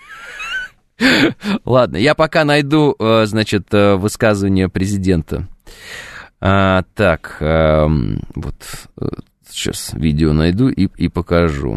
Ладно, я пока найду, значит, высказывание президента. А, так, а, вот, сейчас видео найду и, и покажу.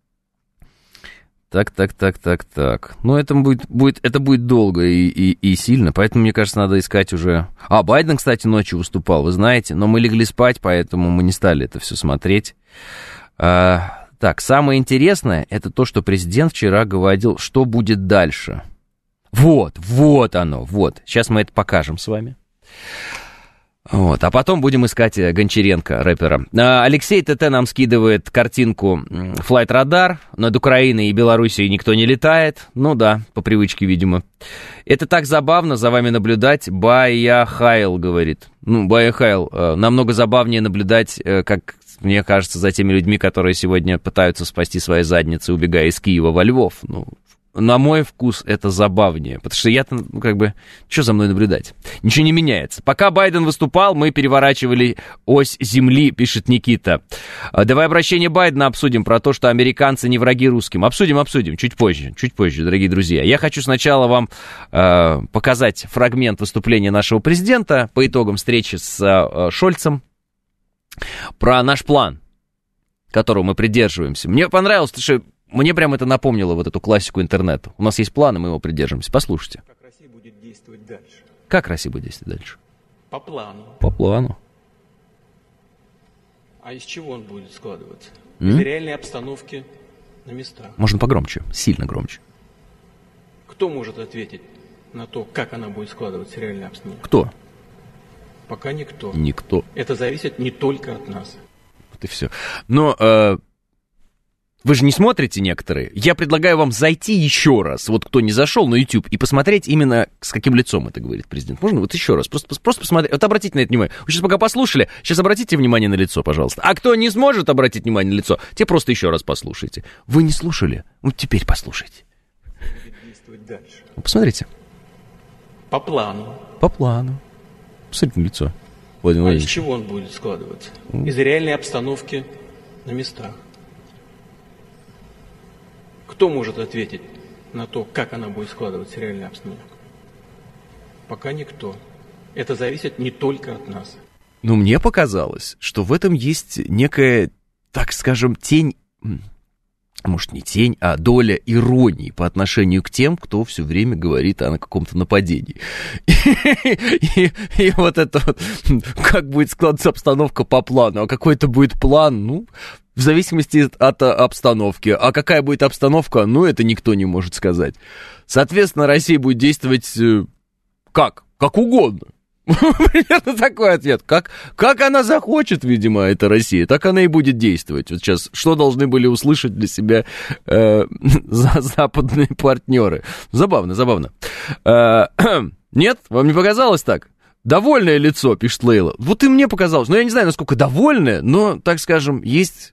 Так, так, так, так, так. Ну, это будет, будет, это будет долго и, и, и сильно, поэтому, мне кажется, надо искать уже... А, Байден, кстати, ночью выступал, вы знаете, но мы легли спать, поэтому мы не стали это все смотреть. А, так, самое интересное, это то, что президент вчера говорил, что будет дальше. Вот, вот оно, вот. Сейчас мы это покажем с вами. Вот, а потом будем искать Гончаренко, рэпера. Алексей ТТ нам скидывает картинку Flight Radar. Над Украиной и Белоруссией никто не летает. Ну да, по привычке, видимо. Это так забавно за вами наблюдать. Бая Хайл говорит. Ну, Бая Хайл, намного забавнее наблюдать, как мне кажется, за теми людьми, которые сегодня пытаются спасти свои задницы, убегая из Киева во Львов. Ну, на мой вкус это забавнее, потому что я-то, ну, как бы, что за мной наблюдать? Ничего не меняется. Пока Байден выступал, мы переворачивали ось земли, пишет Никита. Давай обращение Байдена обсудим про то, что американцы не враги русским. Обсудим, обсудим, чуть позже, чуть позже, дорогие друзья. Я хочу сначала вам э, показать фрагмент выступления нашего президента по итогам встречи с э, Шольцем про наш план, которого мы придерживаемся. Мне понравилось, потому что мне прям это напомнило вот эту классику интернета. У нас есть план, и мы его придерживаемся. Послушайте. Как Россия будет действовать дальше? Как Россия будет действовать дальше? По плану. По плану. А из чего он будет складываться? М? Из реальной обстановки на местах. Можно погромче, сильно громче. Кто может ответить на то, как она будет складываться, реальная обстановка? Кто? Пока никто. Никто. Это зависит не только от нас. Вот и все. Но... Э... Вы же не смотрите некоторые. Я предлагаю вам зайти еще раз, вот кто не зашел на YouTube, и посмотреть именно, с каким лицом это говорит президент. Можно вот еще раз? Просто, просто посмотреть. Вот обратите на это внимание. Вы сейчас пока послушали, сейчас обратите внимание на лицо, пожалуйста. А кто не сможет обратить внимание на лицо, те просто еще раз послушайте. Вы не слушали? Вот теперь послушайте. Будет действовать дальше. Ну, посмотрите. По плану. По плану. Посмотрите на лицо. Владимир А из Владимирович. чего он будет складываться? Из реальной обстановки на местах. Кто может ответить на то, как она будет складываться, реальная обстановка? Пока никто. Это зависит не только от нас. Но мне показалось, что в этом есть некая, так скажем, тень, может не тень, а доля иронии по отношению к тем, кто все время говорит о каком-то нападении. И, и вот это вот, как будет складываться обстановка по плану, а какой это будет план, ну... В зависимости от обстановки. А какая будет обстановка, ну, это никто не может сказать. Соответственно, Россия будет действовать как? Как угодно. Примерно такой ответ. Как, как она захочет, видимо, эта Россия, так она и будет действовать. Вот сейчас, что должны были услышать для себя э, за, западные партнеры? Забавно, забавно. Э, нет? Вам не показалось так? Довольное лицо, пишет Лейла. Вот и мне показалось. Ну, я не знаю, насколько довольное, но, так скажем, есть...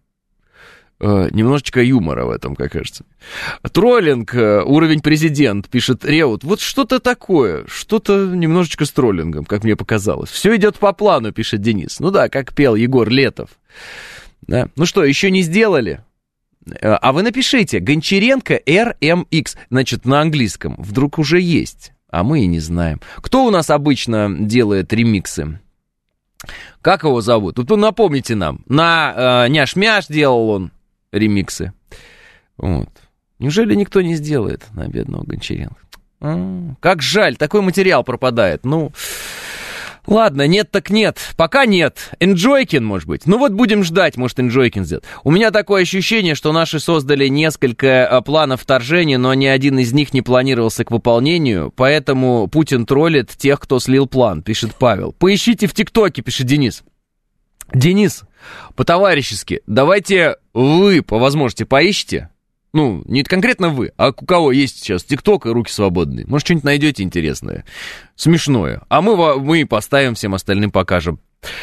Немножечко юмора в этом, как кажется. Троллинг, уровень президент, пишет Реут. Вот что-то такое, что-то немножечко с троллингом, как мне показалось. Все идет по плану, пишет Денис. Ну да, как пел Егор Летов. Да. Ну что, еще не сделали? А вы напишите Гончаренко эр эм икс, значит, на английском. Вдруг уже есть, а мы и не знаем. Кто у нас обычно делает ремиксы? Как его зовут? Вот напомните нам. На э, Няш-Мяш делал он ремиксы. Вот. Неужели никто не сделает на бедного Гончаренко? А, как жаль, такой материал пропадает. Ну, ладно, нет так нет. Пока нет. Энджойкин, может быть. Ну вот будем ждать, может, Энджойкин сделает. У меня такое ощущение, что наши создали несколько планов вторжения, но ни один из них не планировался к выполнению, поэтому Путин троллит тех, кто слил план, пишет Павел. Поищите в ТикТоке, пишет Денис. Денис, по-товарищески, давайте вы по возможности поищите. Ну, не конкретно вы, а у кого есть сейчас ТикТок и руки свободные. Может, что-нибудь найдете интересное, смешное. А мы, мы поставим, всем остальным покажем.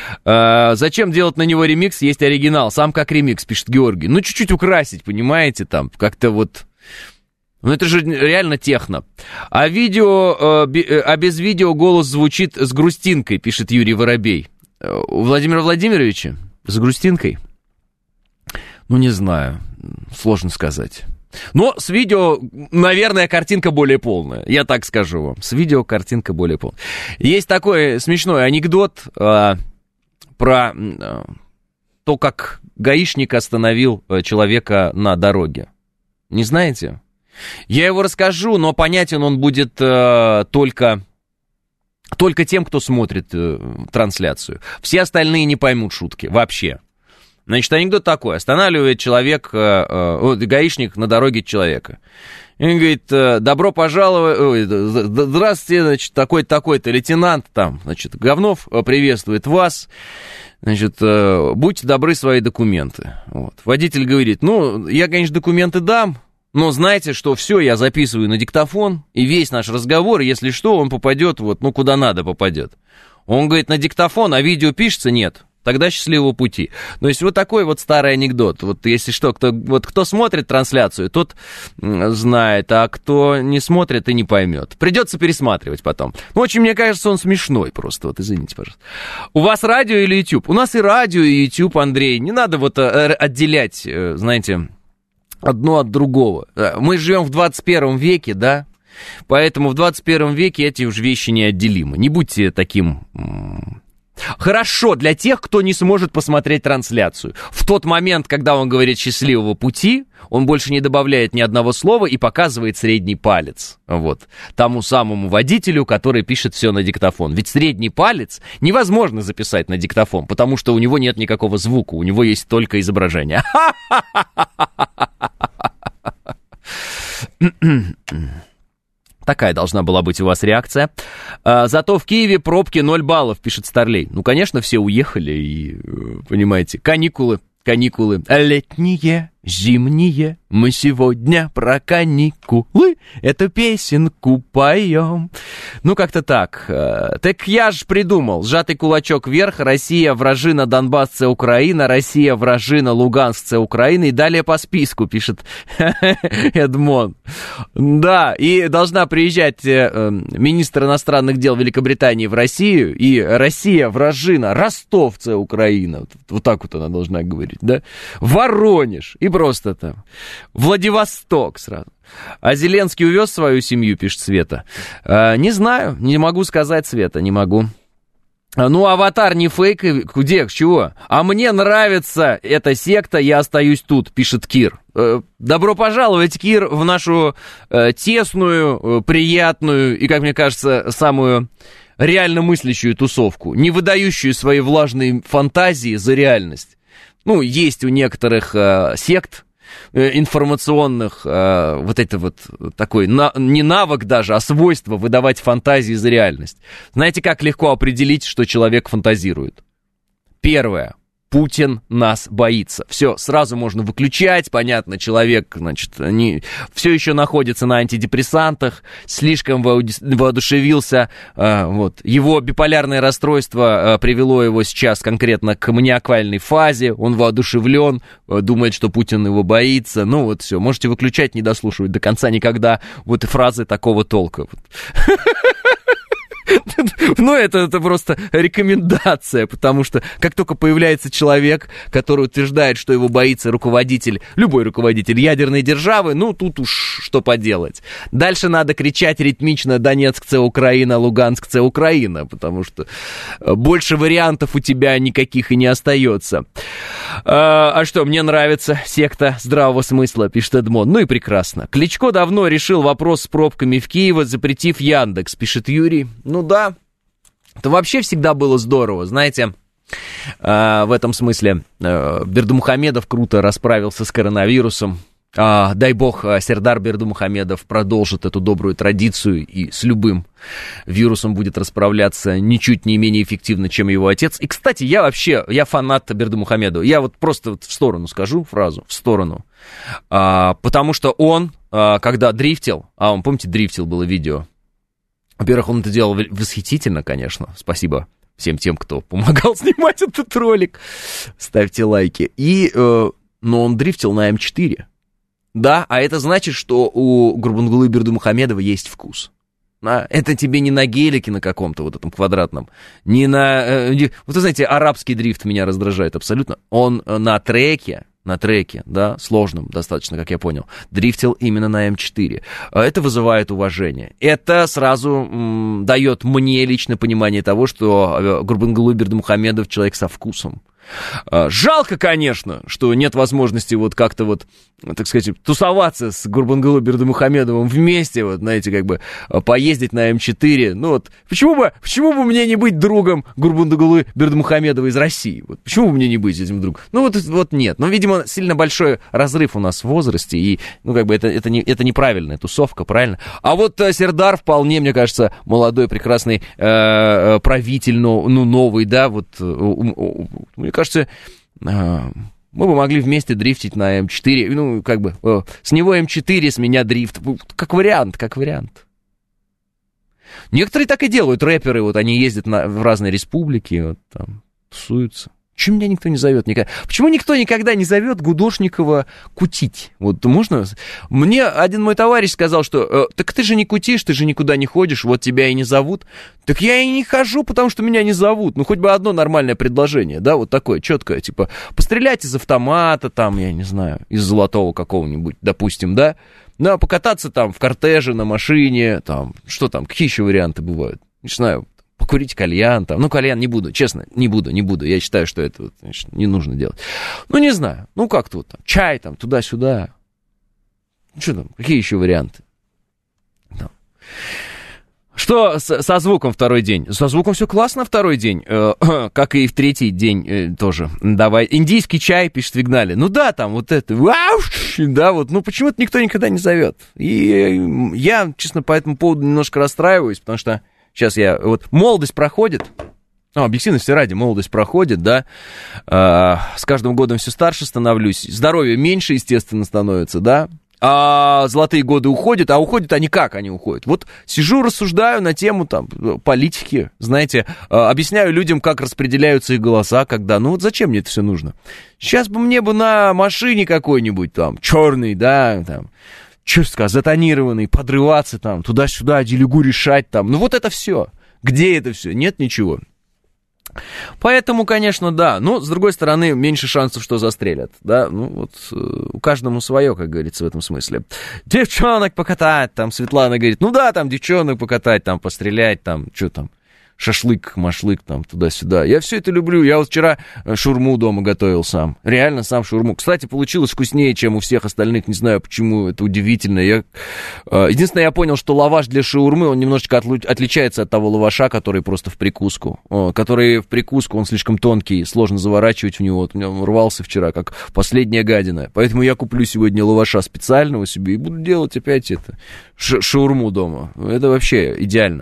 А, зачем делать на него ремикс? Есть оригинал, сам как ремикс, пишет Георгий. Ну, чуть-чуть украсить, понимаете, там, как-то вот... Ну, это же реально техно. А видео, а без видео голос звучит с грустинкой, пишет Юрий Воробей. У Владимира Владимировича с грустинкой? Ну, не знаю, сложно сказать. Но с видео, наверное, картинка более полная, я так скажу вам. С видео картинка более полная. Есть такой смешной анекдот э, про э, то, как гаишник остановил человека на дороге. Не знаете? Я его расскажу, но понятен он будет э, только, только тем, кто смотрит э, трансляцию. Все остальные не поймут шутки вообще. Значит, анекдот такой. Останавливает человек, э, э, гаишник на дороге человека. И он говорит, добро пожаловать, здравствуйте, значит, такой-то, такой-то лейтенант, там, значит, Говнов приветствует вас, значит, будьте добры, свои документы. Вот. Водитель говорит, ну, я, конечно, документы дам, но знаете, что все, я записываю на диктофон, и весь наш разговор, если что, он попадет, вот, ну, куда надо попадет. Он говорит, на диктофон, а видео пишется? Нет. Тогда счастливого пути. То есть вот такой вот старый анекдот. Вот если что, кто, вот кто смотрит трансляцию, тот знает, а кто не смотрит и не поймет. Придется пересматривать потом. Ну, очень, мне кажется, он смешной просто. Вот, извините, пожалуйста. У вас радио или YouTube? У нас и радио, и YouTube, Андрей. Не надо вот отделять, знаете, одно от другого. Мы живем в двадцать первом веке, да? Поэтому в двадцать первом веке эти уж вещи неотделимы. Не будьте таким... Хорошо для тех, кто не сможет посмотреть трансляцию. В тот момент, когда он говорит «счастливого пути», он больше не добавляет ни одного слова и показывает средний палец. Вот. Тому самому водителю, который пишет все на диктофон. Ведь средний палец невозможно записать на диктофон, потому что у него нет никакого звука, у него есть только изображение. Такая должна была быть у вас реакция. А, зато в Киеве пробки ноль баллов, пишет Старлей. Ну, конечно, все уехали, и, понимаете, каникулы, каникулы. Летние, зимние, мы сегодня про каникулы эту песенку поем. Ну, как-то так. Так я ж придумал. Сжатый кулачок вверх. Россия, вражина, Донбасс, це Украина. Россия, вражина, Луганск, це Украина. И далее по списку, пишет Эдмон. Да, и должна приезжать э, министр иностранных дел Великобритании в Россию. И Россия, вражина, Ростов, це Украина. Вот, вот так вот она должна говорить, да? Воронеж. И просто там. Владивосток сразу. А Зеленский увез свою семью, пишет Света. А, не знаю, не могу сказать, Света, не могу. Ну, аватар не фейк, где, с чего? А мне нравится эта секта, я остаюсь тут, пишет Кир. Добро пожаловать, Кир, в нашу тесную, приятную и, как мне кажется, самую реально мыслящую тусовку, не выдающую свои влажные фантазии за реальность. Ну, есть у некоторых э, сект э, информационных э, вот это вот такой, на, не навык даже, а свойство выдавать фантазии за реальность. Знаете, как легко определить, что человек фантазирует? Первое. Путин нас боится. Все, сразу можно выключать, понятно, человек, значит, не, все еще находится на антидепрессантах, слишком воодушевился, э, вот, его биполярное расстройство э, привело его сейчас конкретно к маниакальной фазе, он воодушевлен, э, думает, что Путин его боится, ну вот все, можете выключать, не дослушивать до конца никогда, вот фразы такого толка. Ну, это, это просто рекомендация, потому что как только появляется человек, который утверждает, что его боится руководитель, любой руководитель ядерной державы, ну, тут уж что поделать. Дальше надо кричать ритмично «Донецк, це Украина, Луганск, це Украина», потому что больше вариантов у тебя никаких и не остается. А, а что, мне нравится секта здравого смысла, пишет Эдмон. Ну и прекрасно. Кличко давно решил вопрос с пробками в Киеве, запретив Яндекс, пишет Юрий. Ну да, это вообще всегда было здорово, знаете, э, в этом смысле э, Бердымухамедов круто расправился с коронавирусом. Э, дай бог, Сердар Бердымухамедов продолжит эту добрую традицию и с любым вирусом будет расправляться ничуть не менее эффективно, чем его отец. И, кстати, я вообще, я фанат Бердымухамедова. Я вот просто вот в сторону скажу фразу, в сторону. Э, потому что он, э, когда дрифтил, а он, помните, дрифтил было видео, во-первых, он это делал восхитительно, конечно. Спасибо всем тем, кто помогал снимать этот ролик. Ставьте лайки. И, э, но он дрифтил на эм четыре. Да, а это значит, что у Гурбангулы Бердымухамедова есть вкус. А, это тебе не на гелике на каком-то вот этом квадратном, не на... Э, вот вы знаете, арабский дрифт меня раздражает абсолютно. Он на треке, на треке, да, сложном достаточно, как я понял, дрифтил именно на эм четыре. Это вызывает уважение. Это сразу м, дает мне лично понимание того, что Гурбангулы Бердымухамедов человек со вкусом. Жалко, конечно, что нет возможности вот как-то вот, так сказать, тусоваться с Гурбангулы Бердымухамедовым вместе, вот, знаете, как бы поездить на эм четыре. Ну вот, почему бы, почему бы мне не быть другом Гурбангулы Бердымухамедова из России? Вот, почему бы мне не быть этим другом? Ну вот, вот нет. Но, видимо, сильно большой разрыв у нас в возрасте, и, ну, как бы это, это, не, это неправильная тусовка, правильно? А вот э, Сердар вполне, мне кажется, молодой, прекрасный э, правитель, ну, ну, новый, да, вот, э, э, мне кажется, мы бы могли вместе дрифтить на эм четыре. Ну, как бы, с него эм четыре, с меня дрифт. Как вариант, как вариант. Некоторые так и делают, рэперы, вот они ездят на, в разные республики, вот, там, тусуются. Почему меня никто не зовет никогда? Почему никто никогда не зовет Гудошникова кутить? Вот можно... Мне один мой товарищ сказал, что э, так ты же не кутишь, ты же никуда не ходишь, вот тебя и не зовут. Так я и не хожу, потому что меня не зовут. Ну, хоть бы одно нормальное предложение, да, вот такое четкое, типа, пострелять из автомата, там, я не знаю, из золотого какого-нибудь, допустим, да, ну, а покататься там в кортеже, на машине, там, что там, какие еще варианты бывают? Не знаю, покурить кальян, там, ну, кальян не буду, честно, не буду, не буду, я считаю, что это, конечно, не нужно делать. Ну, не знаю, ну, как-то вот там, чай там, туда-сюда, ну, что там, какие еще варианты? Там. Что с, со звуком второй день? Со звуком все классно второй день, э, как и в третий день э, тоже. Давай, индийский чай, пишет Вигнали. Ну да, там вот это, вау, да, вот, ну почему-то никто никогда не зовет. И я, честно, по этому поводу немножко расстраиваюсь, потому что сейчас я, вот, молодость проходит, ну, объективности ради, молодость проходит, да, э, с каждым годом все старше становлюсь, здоровье меньше, естественно, становится, да, а золотые годы уходят, а уходят они как они уходят? Вот сижу, рассуждаю на тему там политики, знаете, объясняю людям, как распределяются их голоса, когда, ну вот зачем мне это все нужно? Сейчас бы мне бы на машине какой-нибудь там, черный, да, там, честно, затонированный, подрываться там, туда-сюда, делегу решать там, ну вот это все. Где это все? Нет ничего. Поэтому, конечно, да, но, с другой стороны, меньше шансов, что застрелят, да, ну, вот, у каждому свое, как говорится, в этом смысле. Девчонок покатать, там, Светлана говорит, ну да, там, девчонок покатать, там, пострелять, там, что там, шашлык, машлык, там, туда-сюда. Я все это люблю. Я вот вчера шаурму дома готовил сам. Реально сам шаурму. Кстати, получилось вкуснее, чем у всех остальных. Не знаю, почему. Это удивительно. Я... Единственное, я понял, что лаваш для шаурмы, он немножечко отличается от того лаваша, который просто в прикуску. Который в прикуску, он слишком тонкий, сложно заворачивать в него. Вот у меня он рвался вчера, как последняя гадина. Поэтому я куплю сегодня лаваша специального себе и буду делать опять это. Ш- шаурму дома. Это вообще идеально.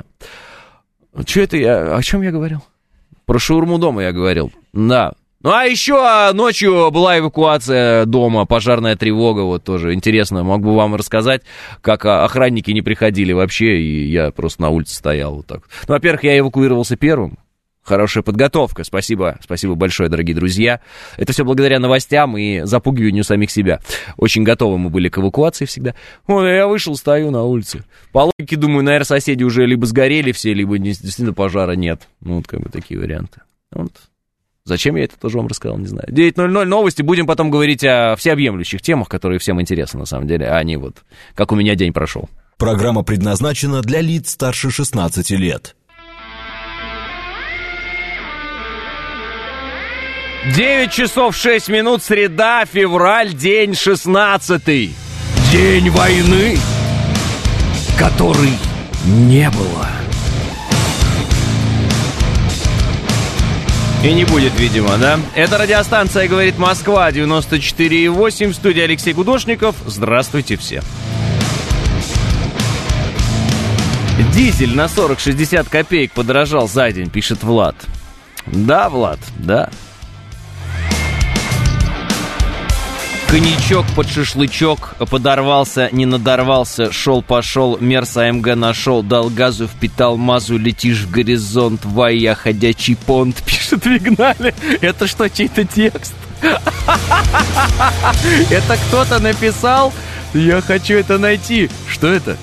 Что это я... О чем я говорил? Про шаурму дома я говорил. Да. Ну, а еще ночью была эвакуация дома, пожарная тревога, вот тоже интересно. Могу вам рассказать, как охранники не приходили вообще, и я просто на улице стоял вот так. Ну, во-первых, я эвакуировался первым. Хорошая подготовка, спасибо, спасибо большое, дорогие друзья. Это все благодаря новостям и запугиванию самих себя. Очень готовы мы были к эвакуации всегда. Вот, я вышел, стою на улице. По логике, думаю, наверное, соседи уже либо сгорели все, либо действительно пожара нет. Ну, вот как бы такие варианты. Вот. Зачем я это тоже вам рассказал, не знаю. девять ноль ноль новости, будем потом говорить о всеобъемлющих темах, которые всем интересны, на самом деле, а не вот, как у меня день прошел. Программа предназначена для лиц старше шестнадцати лет. девять часов шесть минут, среда, февраль, день шестнадцатый. День войны, которой не было. И не будет, видимо, да? Это радиостанция «Говорит Москва», девяносто четыре и восемь, в студии Алексей Гудошников. Здравствуйте все. Дизель на сорок-шестьдесят копеек подорожал за день, пишет Влад. Да, Влад, да. Коньячок под шашлычок, подорвался, не надорвался, шел-пошел, Мерс АМГ нашел, дал газу, впитал мазу, летишь в горизонт, вай, я ходячий понт, пишет Вигнали. Это что, чей-то текст? Это кто-то написал? Я хочу это найти. Что это?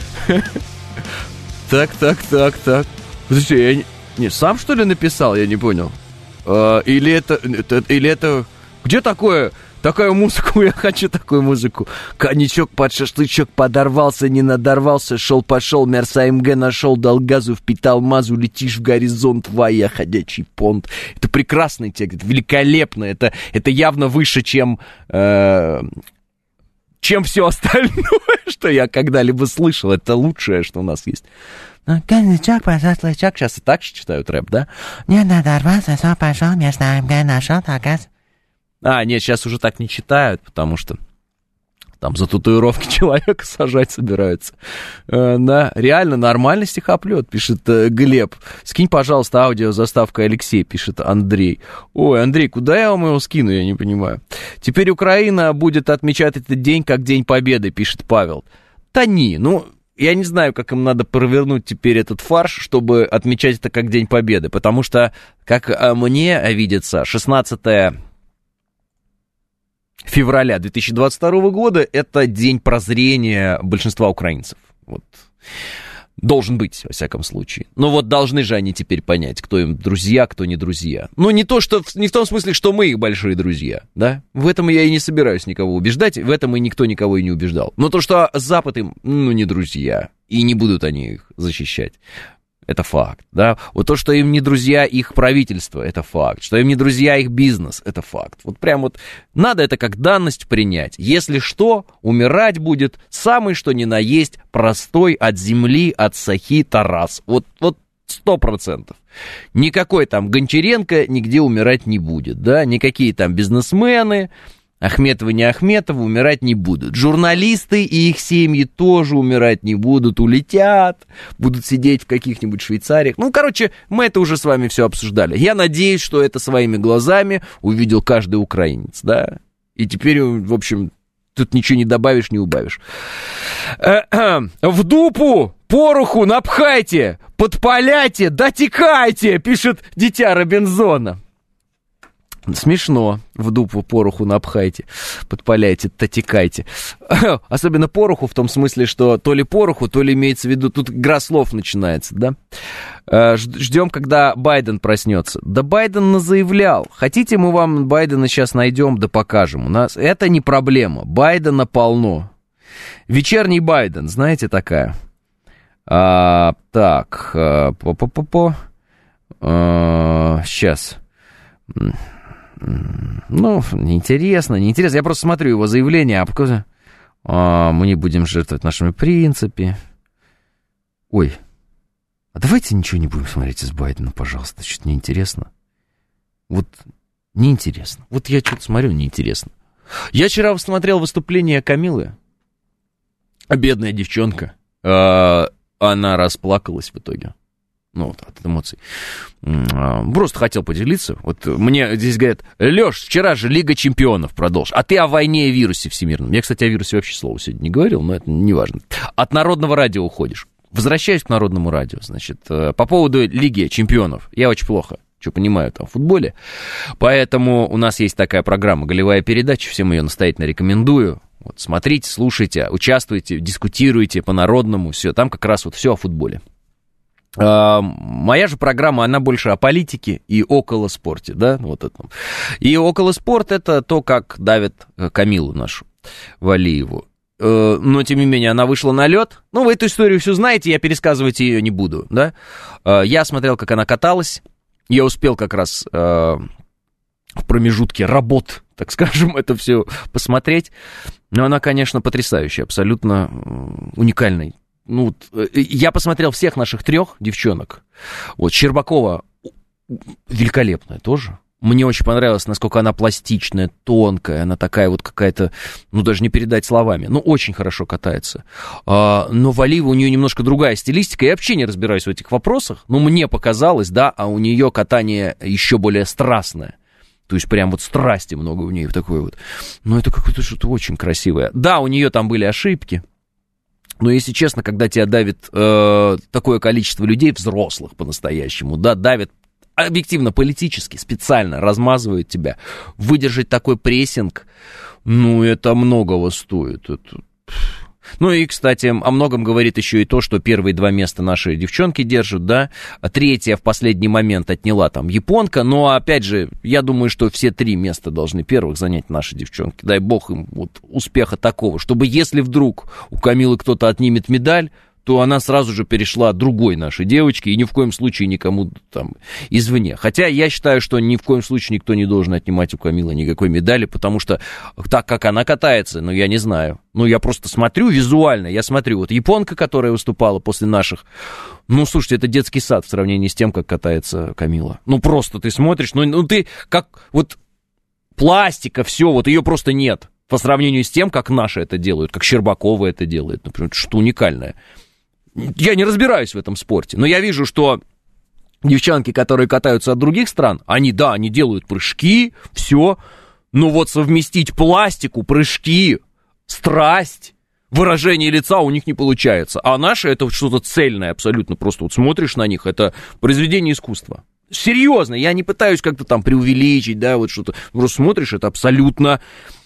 Так, так, так, так. Подожди, я не... Не, сам что ли написал? Я не понял. Или это... Или это... Где такое, такую музыку? Я хочу такую музыку. Коньячок под шашлычок подорвался, не надорвался, шел-пошел, Мерса МГ нашел, дал газу, впитал мазу, летишь в горизонт, вая, ходячий понт. Это прекрасный текст, это великолепно, это, это явно выше, чем... Э, чем все остальное, что я когда-либо слышал. Это лучшее, что у нас есть. Коньячок под шашлычок. Сейчас и так читают рэп, да? Не надорвался, шел-пошел, Мерса МГ нашел, дал газу. А, нет, сейчас уже так не читают, потому что там за татуировки человека сажать собираются. Э, да, реально нормальный стихоплет, пишет э, Глеб. Скинь, пожалуйста, аудио заставкой Алексей, пишет Андрей. Ой, Андрей, куда я вам его скину, я не понимаю. Теперь Украина будет отмечать этот день как День Победы, пишет Павел. Да не, ну... Я не знаю, как им надо провернуть теперь этот фарш, чтобы отмечать это как День Победы, потому что, как мне видится, шестнадцатое февраля две тысячи двадцать второго года это день прозрения большинства украинцев. Вот. Должен быть, во всяком случае. Но вот должны же они теперь понять, кто им друзья, кто не друзья. Ну, не то, что, не в том смысле, что мы их большие друзья, да? В этом я и не собираюсь никого убеждать, в этом и никто никого и не убеждал. Но то, что Запад им, ну, не друзья, и не будут они их защищать. Это факт, да. Вот то, что им не друзья их правительство, это факт. Что им не друзья их бизнес, это факт. Вот прям вот надо это как данность принять. Если что, умирать будет самый что ни на есть простой от земли, от сахи Тарас. Вот, вот сто процентов. Никакой там Гончаренко нигде умирать не будет, да. Никакие там бизнесмены... Ахметова, не Ахметова, умирать не будут. Журналисты и их семьи тоже умирать не будут, улетят, будут сидеть в каких-нибудь Швейцариях. Ну, короче, мы это уже с вами все обсуждали. Я надеюсь, что это своими глазами увидел каждый украинец, да. И теперь, в общем, тут ничего не добавишь, не убавишь. В дупу пороху напхайте, подпаляйте, дотекайте, пишет дитя Робинзона. Смешно. В дупу пороху напхайте, подпаляйте, дотекайте. Особенно пороху в том смысле, что то ли пороху, то ли имеется в виду, тут игра слов начинается, да? Ждем, когда Байден проснется. Да Байден заявлял. Хотите, мы вам Байдена сейчас найдем, да покажем. У нас это не проблема. Байдена полно. Вечерний Байден, знаете, такая. А, так, по-по-по-по. А, сейчас. Ну, неинтересно, неинтересно. Я просто смотрю его заявление, а, а мы не будем жертвовать нашими принципами. Ой, а давайте ничего не будем смотреть из Байдена, пожалуйста, что-то неинтересно. Вот неинтересно. Вот я что-то смотрю, неинтересно. Я вчера смотрел выступление Камилы. Бедная девчонка. А, она расплакалась в итоге. Ну, вот, от эмоций. Просто хотел поделиться. Вот мне здесь говорят: Лёш, вчера же Лига Чемпионов продолжил, а ты о войне и вирусе всемирном. Я, кстати, о вирусе вообще слова сегодня не говорил, но это не важно. От Народного радио уходишь. Возвращаюсь к Народному радио. Значит, по поводу Лиги Чемпионов. Я очень плохо что понимаю там в футболе. Поэтому у нас есть такая программа «Голевая передача». Всем ее настоятельно рекомендую. Вот, смотрите, слушайте, участвуйте, дискутируйте по-народному. Все, там как раз вот все о футболе. Моя же программа, она больше о политике и около спорте, да, вот это. И около спорт это то, как давят Камилу нашу Валиеву. Но, тем не менее, она вышла на лед. Ну, вы эту историю всю знаете, я пересказывать ее не буду, да. Я смотрел, как она каталась. Я успел как раз в промежутке работ, так скажем, это все посмотреть. Но она, конечно, потрясающая, абсолютно уникальная. Ну, я посмотрел всех наших трех девчонок. Вот, Щербакова великолепная тоже. Мне очень понравилось, насколько она пластичная, тонкая, она такая вот какая-то, ну, даже не передать словами. Ну, очень хорошо катается. А, но Валиева, у нее немножко другая стилистика. Я вообще не разбираюсь в этих вопросах, но мне показалось, да, а у нее катание еще более страстное. То есть прям вот страсти много у нее такое вот. Ну, это какое-то что-то очень красивое. Да, у нее там были ошибки. Но, если честно, когда тебя давит э, такое количество людей, взрослых по-настоящему, да, давит объективно политически, специально размазывает тебя, выдержать такой прессинг, ну, это многого стоит. Это... Ну и, кстати, о многом говорит еще и то, что первые два места наши девчонки держат, да, а третье в последний момент отняла там японка, но, опять же, я думаю, что все три места должны первых занять наши девчонки. Дай бог им вот успеха такого, чтобы если вдруг у Камилы кто-то отнимет медаль, то она сразу же перешла другой нашей девочке и ни в коем случае никому там извне. Хотя я считаю, что ни в коем случае никто не должен отнимать у Камилы никакой медали, потому что так, как она катается, ну, я не знаю. Ну, я просто смотрю визуально, я смотрю, вот японка, которая выступала после наших, ну, слушайте, это детский сад в сравнении с тем, как катается Камила. Ну, просто ты смотришь, ну, ну ты как вот пластика, все, вот ее просто нет по сравнению с тем, как наши это делают, как Щербакова это делает, например, что уникальное. Я не разбираюсь в этом спорте, но я вижу, что девчонки, которые катаются от других стран, они, да, они делают прыжки, все, но вот совместить пластику, прыжки, страсть, выражение лица у них не получается. А наши это что-то цельное абсолютно, просто вот смотришь на них, это произведение искусства. Серьезно, я не пытаюсь как-то там преувеличить, да, вот что-то, просто смотришь, это абсолютно...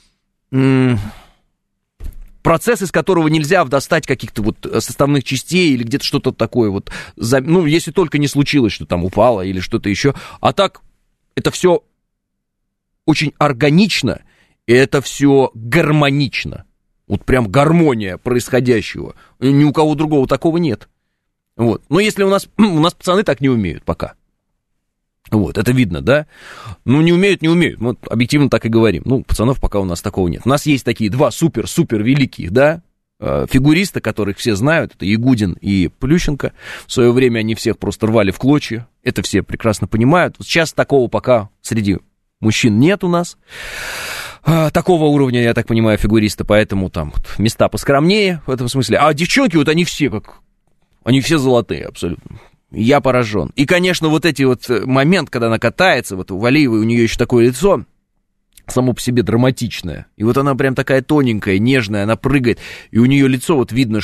М- процесс, из которого нельзя достать каких-то вот составных частей или где-то что-то такое вот, ну, если только не случилось, что там упало или что-то еще. А так, это все очень органично, и это все гармонично. Вот прям гармония происходящего. Ни у кого другого такого нет. Вот. Но если у нас, у нас пацаны так не умеют пока. Вот, это видно, да? Ну, не умеют, не умеют. Мы объективно так и говорим. Ну, пацанов пока у нас такого нет. У нас есть такие два супер-супер великих, да, фигуриста, которых все знают. Это Ягудин и Плющенко. В свое время они всех просто рвали в клочья. Это все прекрасно понимают. Сейчас такого пока среди мужчин нет у нас. Такого уровня, я так понимаю, фигуриста. Поэтому там вот места поскромнее в этом смысле. А девчонки, вот они все как... Они все золотые абсолютно. Я поражен. И, конечно, вот эти вот момент, когда она катается, вот у Валиевой у нее еще такое лицо, само по себе драматичное. И вот она прям такая тоненькая, нежная, она прыгает, и у нее лицо вот видно,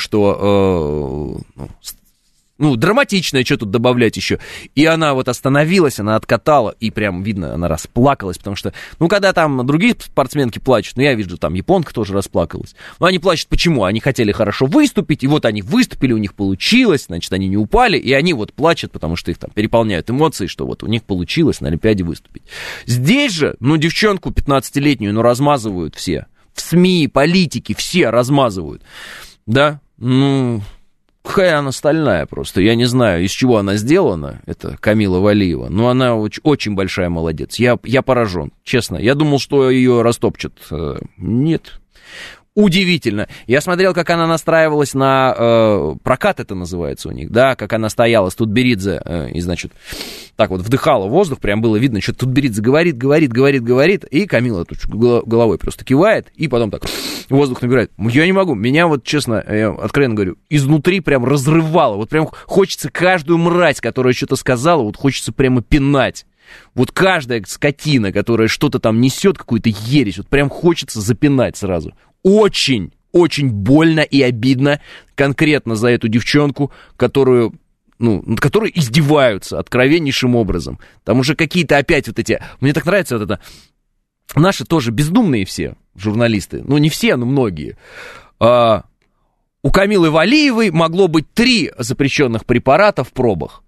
что... Э, ну, ну, драматичное, что тут добавлять еще. И она вот остановилась, она откатала, и прям видно, она расплакалась, потому что, ну, когда там другие спортсменки плачут, ну, я вижу, там японка тоже расплакалась. Но они плачут почему? Они хотели хорошо выступить, и вот они выступили, у них получилось, значит, они не упали, и они вот плачут, потому что их там переполняют эмоции, что вот у них получилось на Олимпиаде выступить. Здесь же, ну, девчонку пятнадцатилетнюю, ну, размазывают все. В СМИ, политики, все размазывают. Да, ну... Какая она стальная просто, я не знаю, из чего она сделана, это Камила Валиева, но она очень, очень большая молодец, я, я поражен, честно, я думал, что ее растопчут, нет, удивительно, я смотрел, как она настраивалась на э, прокат, это называется у них, да, как она стояла с Тутберидзе, э, и, значит, так вот вдыхала воздух, прям было видно, что Тутберидзе говорит, говорит, говорит, говорит, и Камила тут головой просто кивает, и потом так воздух набирает. Я не могу, меня вот, честно, я откровенно говорю, изнутри прям разрывало, вот прям хочется каждую мразь, которая что-то сказала, вот хочется прямо пинать. Вот каждая скотина, которая что-то там несет, какую-то ересь, вот прям хочется запинать сразу. Очень, очень больно и обидно конкретно за эту девчонку, которую... ну, над которой издеваются откровеннейшим образом. Там уже какие-то опять вот эти... Мне так нравится вот это... Наши тоже бездумные все журналисты. Ну, не все, но многие. А, у Камилы Валиевой могло быть три запрещенных препарата в пробах.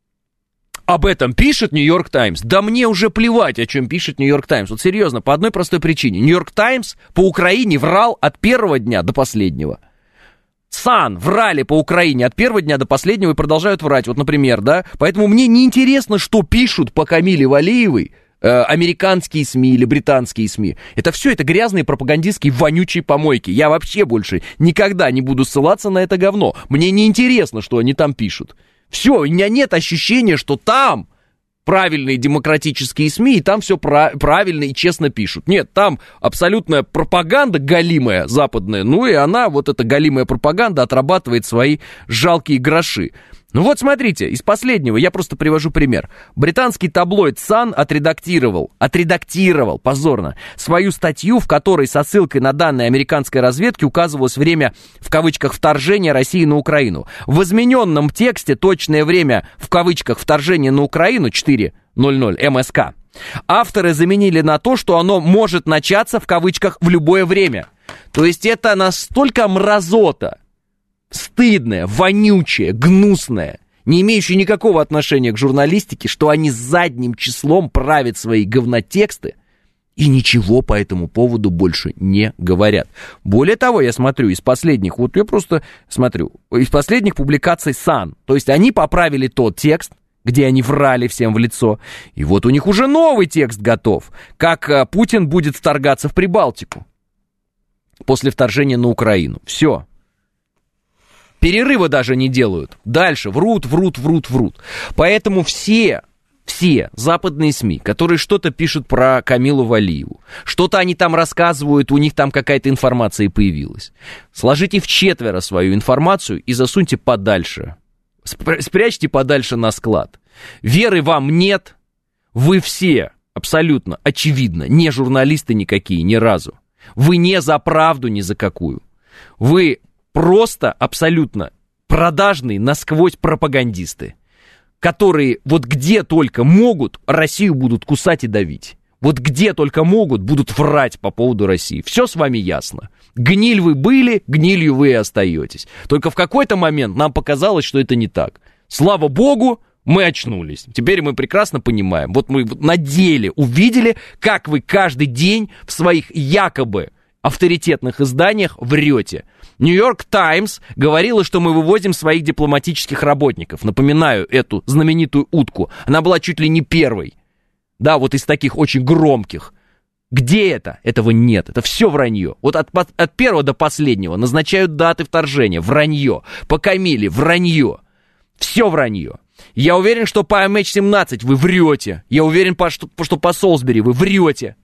Об этом пишет Нью-Йорк Таймс. Да мне уже плевать, о чем пишет Нью-Йорк Таймс. Вот серьезно, по одной простой причине. Нью-Йорк Таймс по Украине врал от первого дня до последнего. Сан врали по Украине от первого дня до последнего и продолжают врать. Вот, например, да. Поэтому мне не интересно, что пишут по Камиле Валиевой э, американские СМИ или британские СМИ. Это все, это грязные пропагандистские вонючие помойки. Я вообще больше никогда не буду ссылаться на это говно. Мне не интересно, что они там пишут. Все, у меня нет ощущения, что там правильные демократические СМИ, и там все пра- правильно и честно пишут. Нет, там абсолютная пропаганда галимая западная, ну и она, вот эта галимая пропаганда, отрабатывает свои жалкие гроши. Ну вот смотрите, из последнего я просто привожу пример. Британский таблоид Sun отредактировал, отредактировал, позорно, свою статью, в которой со ссылкой на данные американской разведки указывалось время, в кавычках, вторжения России на Украину. В измененном тексте точное время, в кавычках, вторжения на Украину четыре ноль ноль эм эс ка. Авторы заменили на то, что оно может начаться, в кавычках, в любое время. То есть это настолько мразота, стыдная, вонючая, гнусная, не имеющая никакого отношения к журналистике, что они задним числом правят свои говнотексты и ничего по этому поводу больше не говорят. Более того, я смотрю из последних, вот я просто смотрю, из последних публикаций Сан, то есть они поправили тот текст, где они врали всем в лицо, и вот у них уже новый текст готов, как а, Путин будет вторгаться в Прибалтику после вторжения на Украину. Все. Перерыва даже не делают. Дальше врут, врут, врут, врут. Поэтому все... Все западные СМИ, которые что-то пишут про Камилу Валиеву, что-то они там рассказывают, у них там какая-то информация появилась. Сложите вчетверо свою информацию и засуньте подальше. Спрячьте подальше на склад. Веры вам нет. Вы все абсолютно очевидно не журналисты никакие ни разу. Вы не за правду ни за какую. Вы просто абсолютно продажные насквозь пропагандисты, которые вот где только могут, Россию будут кусать и давить. Вот где только могут, будут врать по поводу России. Все с вами ясно. Гниль вы были, гнилью вы и остаетесь. Только в какой-то момент нам показалось, что это не так. Слава богу, мы очнулись. Теперь мы прекрасно понимаем. Вот мы на деле увидели, как вы каждый день в своих якобы авторитетных изданиях врете. Нью-Йорк Таймс говорила, что мы вывозим своих дипломатических работников. Напоминаю эту знаменитую утку. Она была чуть ли не первой. Да, вот из таких очень громких. Где это? Этого нет. Это все вранье. Вот от, от первого до последнего назначают даты вторжения. Вранье. По Камиле вранье. Все вранье. Я уверен, что по эм эйч семнадцать вы врете. Я уверен, что, что по Солсбери вы врете.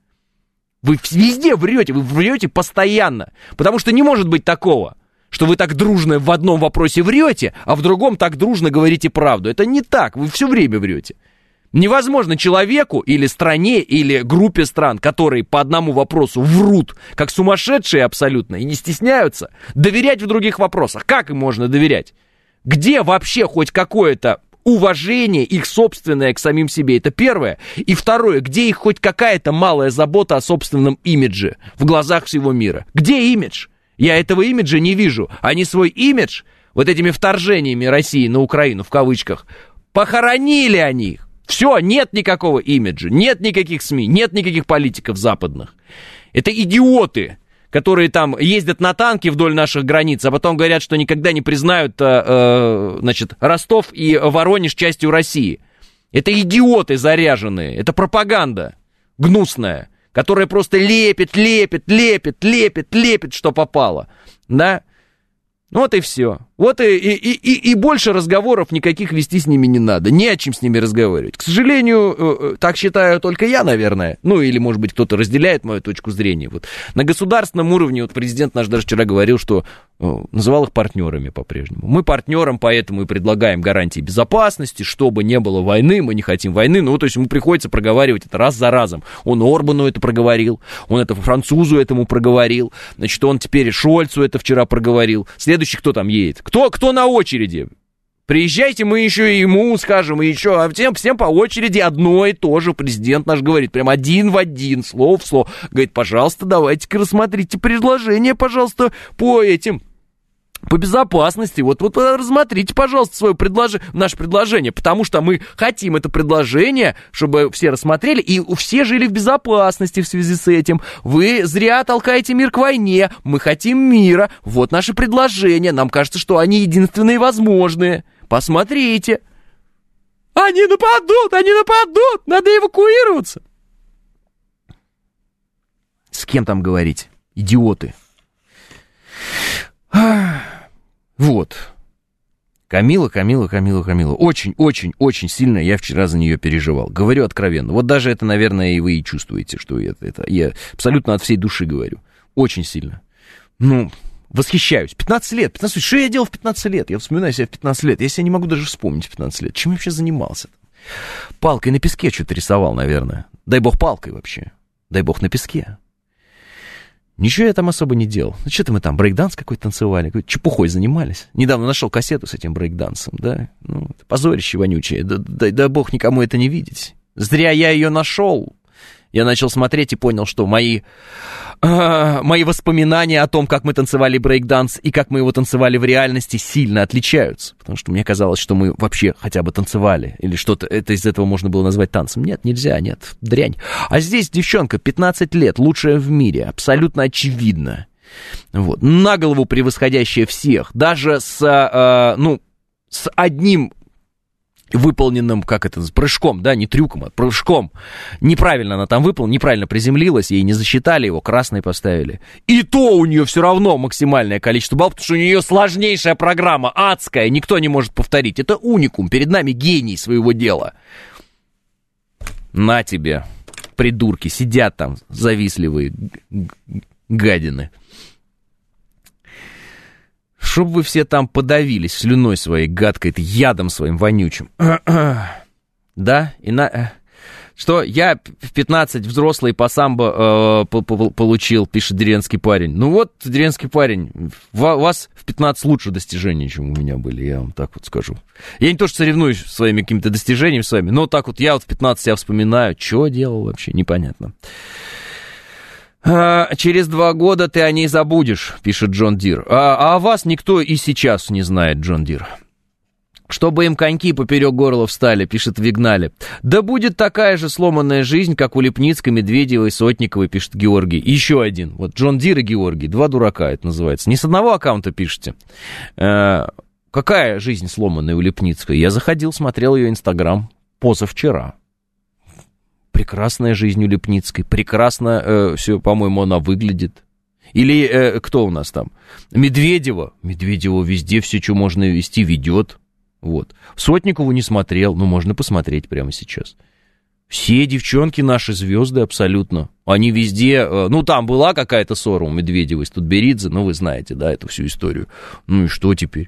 Вы везде врете, вы врете постоянно. Потому что не может быть такого, что вы так дружно в одном вопросе врете, а в другом так дружно говорите правду. Это не так, вы все время врете. Невозможно человеку или стране, или группе стран, которые по одному вопросу врут, как сумасшедшие абсолютно, и не стесняются, доверять в других вопросах. Как им можно доверять? Где вообще хоть какое-то уважение их собственное к самим себе, это первое. И второе, где их хоть какая-то малая забота о собственном имидже в глазах всего мира? Где имидж? Я этого имиджа не вижу. Они свой имидж вот этими вторжениями России на Украину, в кавычках, похоронили они их. Все, нет никакого имиджа, нет никаких СМИ, нет никаких политиков западных. Это идиоты, которые там ездят на танке вдоль наших границ, а потом говорят, что никогда не признают, э, значит, Ростов и Воронеж частью России. Это идиоты заряженные, это пропаганда гнусная, которая просто лепит, лепит, лепит, лепит, лепит, что попало, да? Вот и все. Вот и, и, и, и больше разговоров никаких вести с ними не надо. Не о чем с ними разговаривать. К сожалению, так считаю только я, наверное. Ну, или, может быть, кто-то разделяет мою точку зрения. Вот. На государственном уровне, вот президент наш даже вчера говорил, что называл их партнерами по-прежнему. Мы партнерам, поэтому и предлагаем гарантии безопасности, чтобы не было войны, мы не хотим войны. Ну, то есть ему приходится проговаривать это раз за разом. Он Орбану это проговорил, он это французу этому проговорил, значит, он теперь и Шольцу это вчера проговорил. Следующий кто там едет? Кто, кто на очереди? Приезжайте, мы еще и ему скажем, и еще, а всем, всем по очереди одно и то же. Президент наш говорит, прям один в один, слово в слово. Говорит, пожалуйста, давайте-ка рассмотрите предложение, пожалуйста, по этим... По безопасности, вот, вот рассмотрите, пожалуйста, свое предложение, наше предложение, потому что мы хотим это предложение, чтобы все рассмотрели, и все жили в безопасности в связи с этим. Вы зря толкаете мир к войне, мы хотим мира, вот наше предложение, нам кажется, что они единственные возможные. Посмотрите. Они нападут, они нападут, надо эвакуироваться. С кем там говорить? Идиоты. Вот. Камила, Камила, Камила, Камила. Очень, очень, очень сильно я вчера за нее переживал. Говорю откровенно. Вот даже это, наверное, и вы и чувствуете, что это, это я абсолютно от всей души говорю. Очень сильно. Ну, восхищаюсь. пятнадцать лет. пятнадцать лет. Что я делал в пятнадцать лет? Я вспоминаю себя в пятнадцать лет. Я себя не могу даже вспомнить в пятнадцать лет. Чем я вообще занимался? Палкой на песке что-то рисовал, наверное. Дай бог палкой вообще. Дай бог на песке. Ничего я там особо не делал. Ну, что-то мы там брейкданс какой-то танцевали, какой-то чепухой занимались. Недавно нашел кассету с этим брейкдансом, да. Ну, позорище вонючее. Да, да, да бог никому это не видеть. Зря я ее нашел. Я начал смотреть и понял, что мои, э, мои воспоминания о том, как мы танцевали брейк-данс и как мы его танцевали в реальности, сильно отличаются. Потому что мне казалось, что мы вообще хотя бы танцевали. Или что-то это из этого можно было назвать танцем. Нет, нельзя, нет, дрянь. А здесь девчонка, пятнадцать лет, лучшая в мире, абсолютно очевидно. Вот. На голову превосходящая всех. Даже с, э, ну, с одним... выполненным, как это, прыжком, да, не трюком, а прыжком. Неправильно она там выполнила, неправильно приземлилась, ей не засчитали, его красный поставили. И то у нее все равно максимальное количество баллов, потому что у нее сложнейшая программа, адская, никто не может повторить. Это уникум, перед нами гений своего дела. На тебе, придурки, сидят там завистливые гадины. Чтоб вы все там подавились слюной своей гадкой, ядом своим вонючим. Да? И на... Что, я в пятнадцать взрослый по самбо э, получил, пишет деревенский парень. Ну вот, деревенский парень, у вас в пятнадцать лучше достижения, чем у меня были, я вам так вот скажу. Я не то, что соревнуюсь своими какими-то достижениями с вами, но так вот я вот в пятнадцать я вспоминаю, что делал вообще, непонятно. А, через два года ты о ней забудешь, пишет Джон Дир. А, а о вас никто и сейчас не знает, Джон Дир. Чтобы им коньки поперек горла встали, пишет Вигнали. Да будет такая же сломанная жизнь, как у Лепницкой, Медведевой, Сотниковой, пишет Георгий. Еще один. Вот Джон Дир и Георгий. Два дурака это называется. Не с одного аккаунта пишете. А, какая жизнь сломанная у Лепницкой? Я заходил, смотрел ее Инстаграм позавчера. Прекрасная жизнь у Лепницкой, прекрасно э, все, по-моему, она выглядит. Или э, кто у нас там? Медведева. Медведева везде все, что можно вести, ведет. Вот. Сотникову не смотрел, но можно посмотреть прямо сейчас. Все девчонки наши звезды абсолютно. Они везде... Э, ну, там была какая-то ссора у Медведевой с Тутберидзе, ну, вы знаете, да, эту всю историю. Ну и что теперь?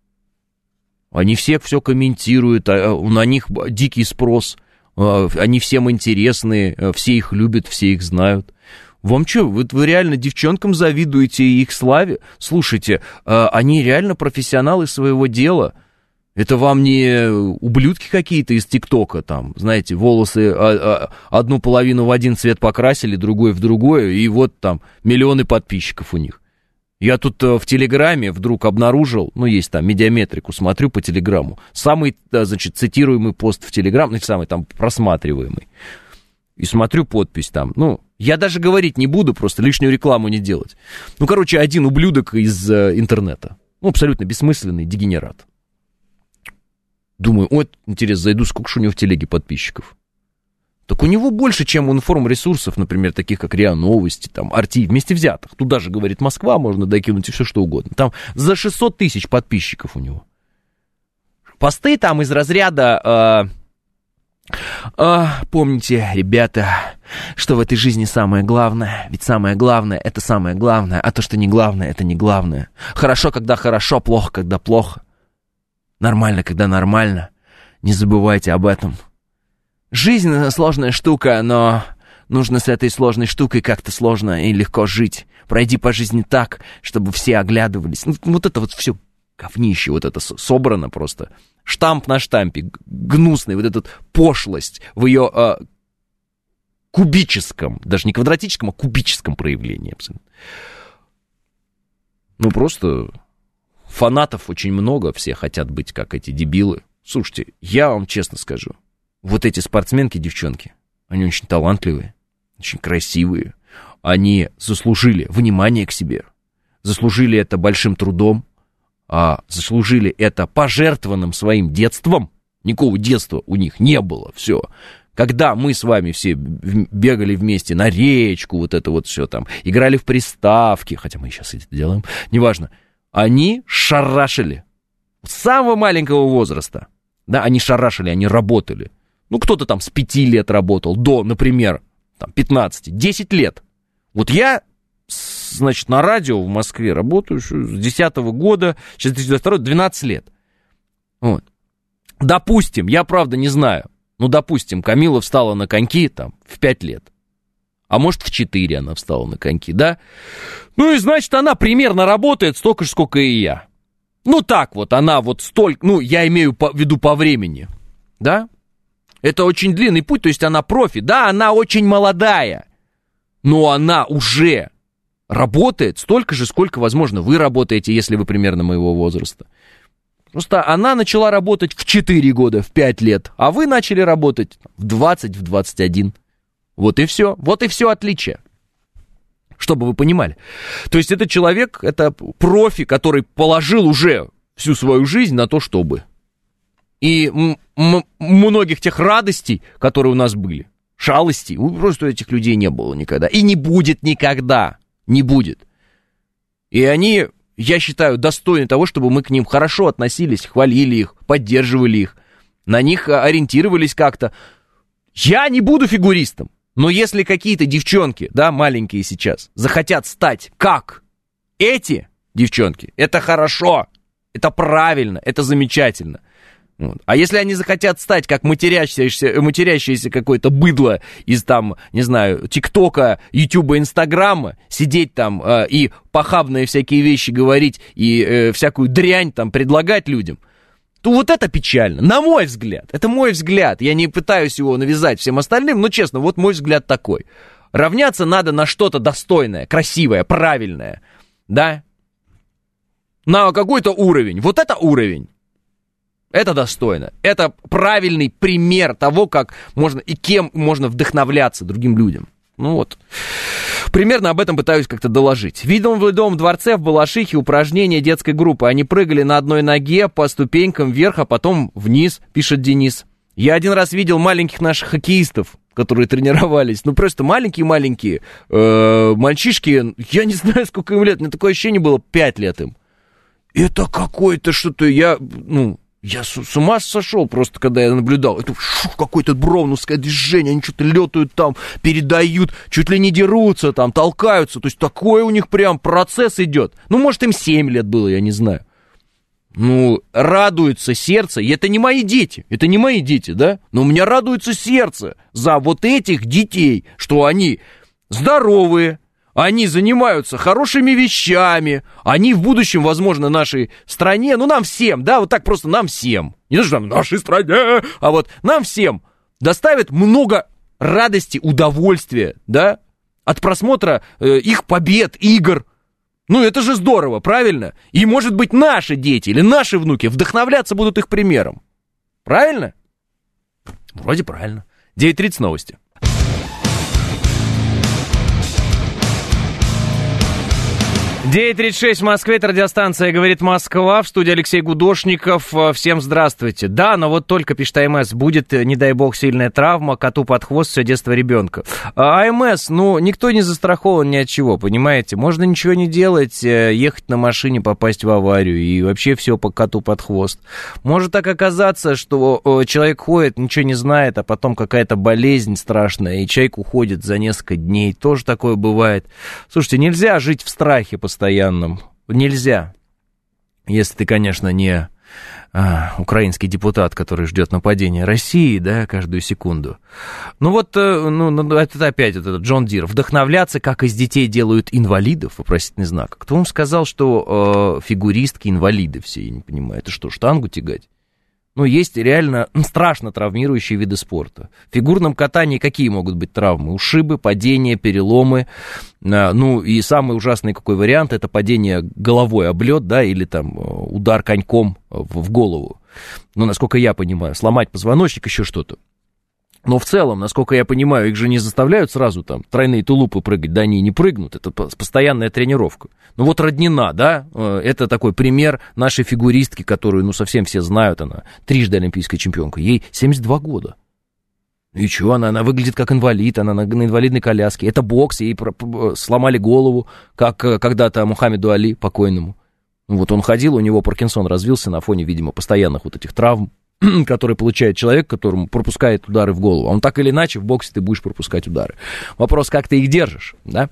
Они все все комментируют, а, а, на них дикий спрос. Они всем интересны, все их любят, все их знают. Вам что, вы, вы реально девчонкам завидуете их славе? Слушайте, они реально профессионалы своего дела. Это вам не ублюдки какие-то из ТикТока, там, знаете, волосы одну половину в один цвет покрасили, другой в другое, и вот там миллионы подписчиков у них. Я тут в Телеграме вдруг обнаружил, ну, есть там медиаметрику, смотрю по Телеграму, самый, значит, цитируемый пост в Телеграм, ну, самый там просматриваемый, и смотрю подпись там, ну, я даже говорить не буду, просто лишнюю рекламу не делать. Ну, короче, один ублюдок из э, интернета, ну, абсолютно бессмысленный дегенерат. Думаю, ой, интересно, зайду, сколько же у него в телеге подписчиков. Так у него больше, чем у информресурсов, например, таких как РИА Новости, там, Арти, вместе взятых. Туда же, говорит, Москва, можно докинуть и все что угодно. Там за шестьсот тысяч подписчиков у него. Посты там из разряда... Э, э, помните, ребята, что в этой жизни самое главное. Ведь самое главное, это самое главное. А то, что не главное, это не главное. Хорошо, когда хорошо, плохо, когда плохо. Нормально, когда нормально. Не забывайте об этом. Жизнь — сложная штука, но нужно с этой сложной штукой как-то сложно и легко жить. Пройди по жизни так, чтобы все оглядывались. Ну, вот это вот все говнище, вот это собрано просто. Штамп на штампе, гнусный, вот эта пошлость в ее э, кубическом, даже не квадратическом, а кубическом проявлении. Абсолютно. Ну, просто фанатов очень много, все хотят быть как эти дебилы. Слушайте, я вам честно скажу, вот эти спортсменки, девчонки, они очень талантливые, очень красивые. Они заслужили внимание к себе, заслужили это большим трудом, а заслужили это пожертвованным своим детством. Никакого детства у них не было, все. Когда мы с вами все бегали вместе на речку, вот это вот все там, играли в приставки, хотя мы сейчас это делаем, неважно, они шарашили с самого маленького возраста. Да, они шарашили, они работали. Ну, кто-то там с пяти лет работал, до, например, там, пятнадцати, десять лет. Вот я, значит, на радио в Москве работаю с десятого года, сейчас две тысячи двадцать второй, двенадцать лет. Вот. Допустим, я правда не знаю, ну, допустим, Камила встала на коньки там в пять лет. А может, в четыре она встала на коньки, да? Ну, и значит, она примерно работает столько же, сколько и я. Ну, так вот, она вот столько, ну, я имею в виду по времени, да? Это очень длинный путь, то есть она профи. Да, она очень молодая, но она уже работает столько же, сколько, возможно, вы работаете, если вы примерно моего возраста. Просто она начала работать в четыре года, в пять лет, а вы начали работать в двадцать, в двадцать один. Вот и все. Вот и все отличие. Чтобы вы понимали. То есть этот человек, это профи, который положил уже всю свою жизнь на то, чтобы. И м- м- многих тех радостей, которые у нас были, шалостей, просто у этих людей не было никогда. И не будет никогда. Не будет. И они, я считаю, достойны того, чтобы мы к ним хорошо относились, хвалили их, поддерживали их, на них ориентировались как-то. Я не буду фигуристом, но если какие-то девчонки, да, маленькие сейчас, захотят стать как эти девчонки, это хорошо, это правильно, это замечательно. Вот. А если они захотят стать как матерящееся, матерящееся какое-то быдло из там, не знаю, ТикТока, Ютуба, Инстаграма, сидеть там э, и похабные всякие вещи говорить и э, всякую дрянь там предлагать людям, то вот это печально, на мой взгляд. Это мой взгляд. Я не пытаюсь его навязать всем остальным, но честно, вот мой взгляд такой. Равняться надо на что-то достойное, красивое, правильное, да? На какой-то уровень. Вот это уровень. Это достойно. Это правильный пример того, как можно и кем можно вдохновляться другим людям. Ну вот. Примерно об этом пытаюсь как-то доложить. Видел в Ледовом дворце в Балашихе упражнения детской группы. Они прыгали на одной ноге по ступенькам вверх, а потом вниз, пишет Денис. Я один раз видел маленьких наших хоккеистов, которые тренировались. Ну, просто маленькие-маленькие э, мальчишки. Я не знаю, сколько им лет. У меня такое ощущение было, пять лет им. Это какое-то что-то, я, ну... Я с, с ума сошел просто, когда я наблюдал. Это шух, какое-то броуновское движение, они что-то летают там, передают, чуть ли не дерутся там, толкаются. То есть такой у них прям процесс идет. Ну, может, им семь лет было, я не знаю. Ну, радуется сердце, и это не мои дети, это не мои дети, да? Но у меня радуется сердце за вот этих детей, что они здоровые, они занимаются хорошими вещами, они в будущем, возможно, нашей стране, ну, нам всем, да, вот так просто нам всем, не то, что там нашей стране, а вот нам всем доставит много радости, удовольствия, да, от просмотра э, их побед, игр. Ну, это же здорово, правильно? И, может быть, наши дети или наши внуки вдохновляться будут их примером. Правильно? Вроде правильно. девять тридцать новости. девять тридцать шесть в Москве, это радиостанция «Говорит Москва», в студии Алексей Гудошников. Всем здравствуйте. Да, но вот только, пишет АМС, будет, не дай бог, сильная травма, коту под хвост все детство ребенка. АМС, ну, никто не застрахован ни от чего, понимаете? Можно ничего не делать, ехать на машине, попасть в аварию и вообще все по коту под хвост. Может так оказаться, что человек ходит, ничего не знает, а потом какая-то болезнь страшная, и человек уходит за несколько дней. Тоже такое бывает. Слушайте, нельзя жить в страхе постоянно. Постоянным. Нельзя. Если ты, конечно, не а, украинский депутат, который ждет нападения России, да, каждую секунду. Ну вот, ну, это опять это Джон Дир. Вдохновляться, как из детей делают инвалидов, вопросительный знак. Кто вам сказал, что э, фигуристки инвалиды все, я не понимаю. Это что, штангу тягать? Ну, есть реально страшно травмирующие виды спорта. В фигурном катании какие могут быть травмы? Ушибы, падения, переломы. Ну, и самый ужасный какой вариант, это падение головой об лед, да, или там удар коньком в голову. Ну, насколько я понимаю, сломать позвоночник, еще что-то. Но в целом, насколько я понимаю, их же не заставляют сразу там тройные тулупы прыгать, да, они не прыгнут, это постоянная тренировка. Ну вот Роднина, да, это такой пример нашей фигуристки, которую, ну, совсем все знают, она трижды олимпийская чемпионка, ей семьдесят два года. И что, она, она выглядит как инвалид, она на, на инвалидной коляске, это бокс, ей сломали голову, как когда-то Мухаммеду Али, покойному. Вот он ходил, у него Паркинсон развился на фоне, видимо, постоянных вот этих травм, который получает человек, которому пропускает удары в голову. Он так или иначе в боксе ты будешь пропускать удары. Вопрос, как ты их держишь, да?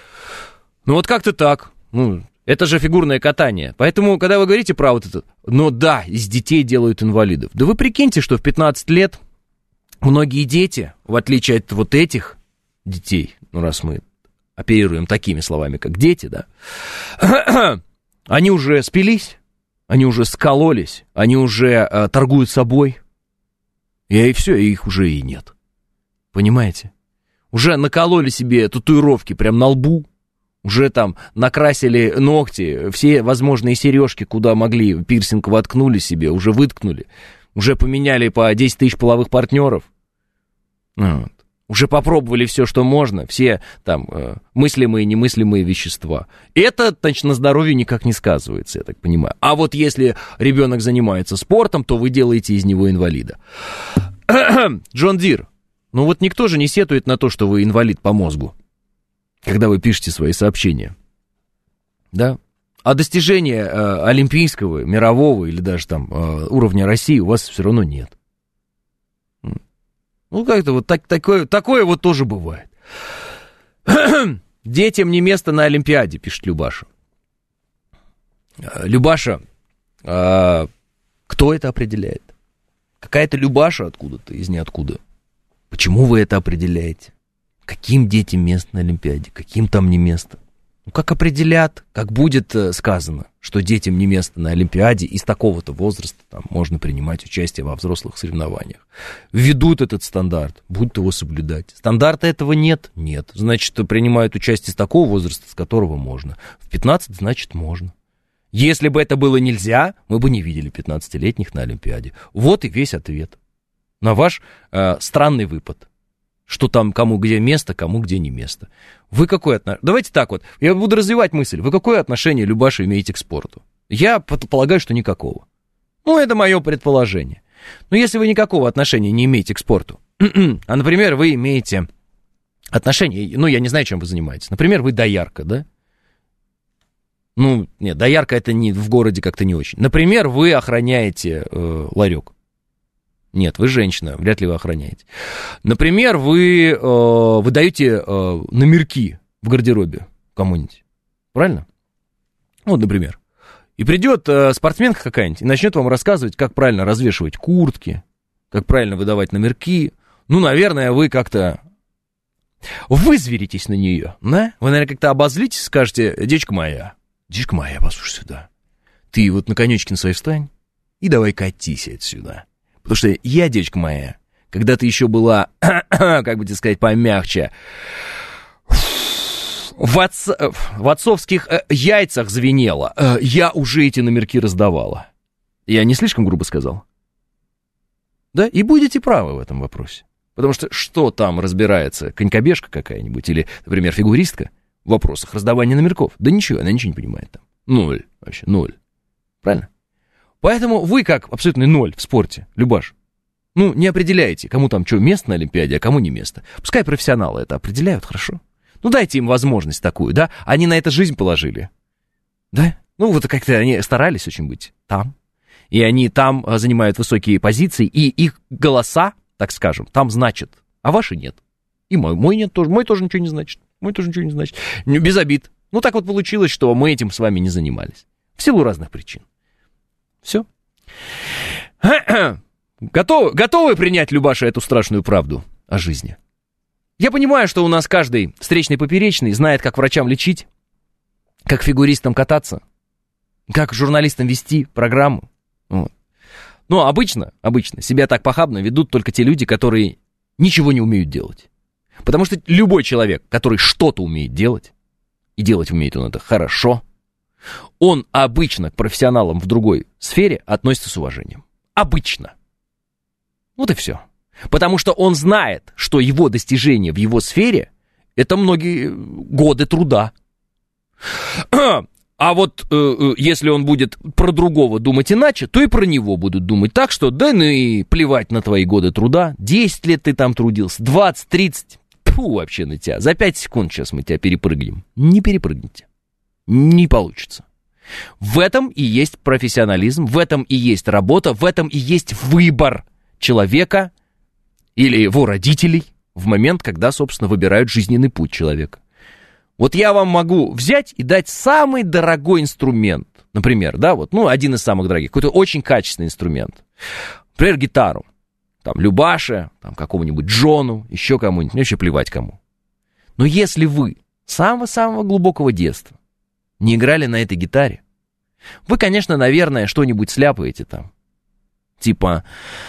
Ну вот как-то так. Ну, это же фигурное катание. Поэтому, когда вы говорите про вот это, ну да, из детей делают инвалидов. Да вы прикиньте, что в пятнадцать лет многие дети, в отличие от вот этих детей, ну раз мы оперируем такими словами, как дети, да, они уже спились. Они уже скололись, они уже э, торгуют собой. И все, и их уже и нет. Понимаете? Уже накололи себе татуировки прям на лбу, уже там накрасили ногти, все возможные сережки, куда могли, пирсинг воткнули себе, уже выткнули, уже поменяли по десять тысяч половых партнеров. Вот. Уже попробовали все, что можно, все там э, мыслимые и немыслимые вещества. Это, значит, на здоровье никак не сказывается, я так понимаю. А вот если ребенок занимается спортом, то вы делаете из него инвалида. Джон Дир, ну вот никто же не сетует на то, что вы инвалид по мозгу, когда вы пишете свои сообщения. Да? А достижения э, олимпийского, мирового или даже там э, уровня России у вас все равно нет. Ну, как-то вот так, такое, такое вот тоже бывает. Детям не место на Олимпиаде, пишет Любаша. Любаша, а кто это определяет? Какая-то Любаша откуда-то, из ниоткуда. Почему вы это определяете? Каким детям место на Олимпиаде? Каким там не место? Ну, как определят, как будет сказано, что детям не место на Олимпиаде, и с такого-то возраста там можно принимать участие во взрослых соревнованиях. Введут этот стандарт, будут его соблюдать. Стандарта этого нет? Нет. Значит, принимают участие с такого возраста, с которого можно. В пятнадцать, значит, можно. Если бы это было нельзя, мы бы не видели пятнадцатилетних на Олимпиаде. Вот и весь ответ на ваш э, странный выпад. Что там, кому где место, кому где не место. Вы какое отношение? Давайте так вот, я буду развивать мысль. Вы какое отношение, Любаша, имеете к спорту? Я предполагаю, что никакого. Ну, это мое предположение. Но если вы никакого отношения не имеете к спорту, а, например, вы имеете отношение, ну, я не знаю, чем вы занимаетесь. Например, вы доярка, да? Ну, нет, доярка это не, в городе как-то не очень. Например, вы охраняете э, ларек. Нет, вы женщина, вряд ли вы охраняете. Например, вы э, выдаете э, номерки в гардеробе кому-нибудь. Правильно? Вот, например. И придет э, спортсменка какая-нибудь и начнет вам рассказывать, как правильно развешивать куртки, как правильно выдавать номерки. Ну, наверное, вы как-то вызверитесь на нее, да? Вы, наверное, как-то обозлитесь, скажете: девочка моя, девочка моя, послушай сюда. Ты вот на конечке на своей встань и давай катись отсюда. Потому что я, девочка моя, когда ты еще была, как бы тебе сказать, помягче, в, отц... в отцовских э, яйцах звенела, э, я уже эти номерки раздавала. Я не слишком грубо сказал? Да, и будете правы в этом вопросе. Потому что что там разбирается, конькобежка какая-нибудь или, например, фигуристка в вопросах раздавания номерков? Да ничего, она ничего не понимает там. Ноль, вообще, ноль. Правильно? Поэтому вы как абсолютный ноль в спорте, Любаш, ну, не определяете, кому там что место на Олимпиаде, а кому не место. Пускай профессионалы это определяют, хорошо? Ну, дайте им возможность такую, да? Они на это жизнь положили, да? Ну, вот как-то они старались очень быть там, и они там занимают высокие позиции, и их голоса, так скажем, там значат, а ваши нет. И мой, мой нет тоже, мой тоже ничего не значит, мой тоже ничего не значит. Без обид. Ну, так вот получилось, что мы этим с вами не занимались. В силу разных причин. Все. Готовы, готовы принять, Любаша, эту страшную правду о жизни? Я понимаю, что у нас каждый встречный поперечный знает, как врачам лечить, как фигуристам кататься, как журналистам вести программу. Вот. Но обычно, обычно себя так похабно ведут только те люди, которые ничего не умеют делать. Потому что любой человек, который что-то умеет делать, и делать умеет он это хорошо, он обычно к профессионалам в другой сфере относится с уважением. Обычно. Вот и все. Потому что он знает, что его достижения в его сфере — это многие годы труда. А вот э, если он будет про другого думать иначе, то и про него будут думать так, что да ну и плевать на твои годы труда. десять лет ты там трудился, двадцать, тридцать. Фу, вообще на тебя. За пять секунд сейчас мы тебя перепрыгнем. Не перепрыгните. Не получится. В этом и есть профессионализм, в этом и есть работа, в этом и есть выбор человека или его родителей в момент, когда, собственно, выбирают жизненный путь человека. Вот я вам могу взять и дать самый дорогой инструмент, например, да, вот, ну, один из самых дорогих, какой-то очень качественный инструмент, например, гитару, там, Любаше, там, какому-нибудь Джону, еще кому-нибудь, мне вообще плевать кому. Но если вы с самого-самого глубокого детства не играли на этой гитаре, вы, конечно, наверное, что-нибудь сляпаете там. Типа,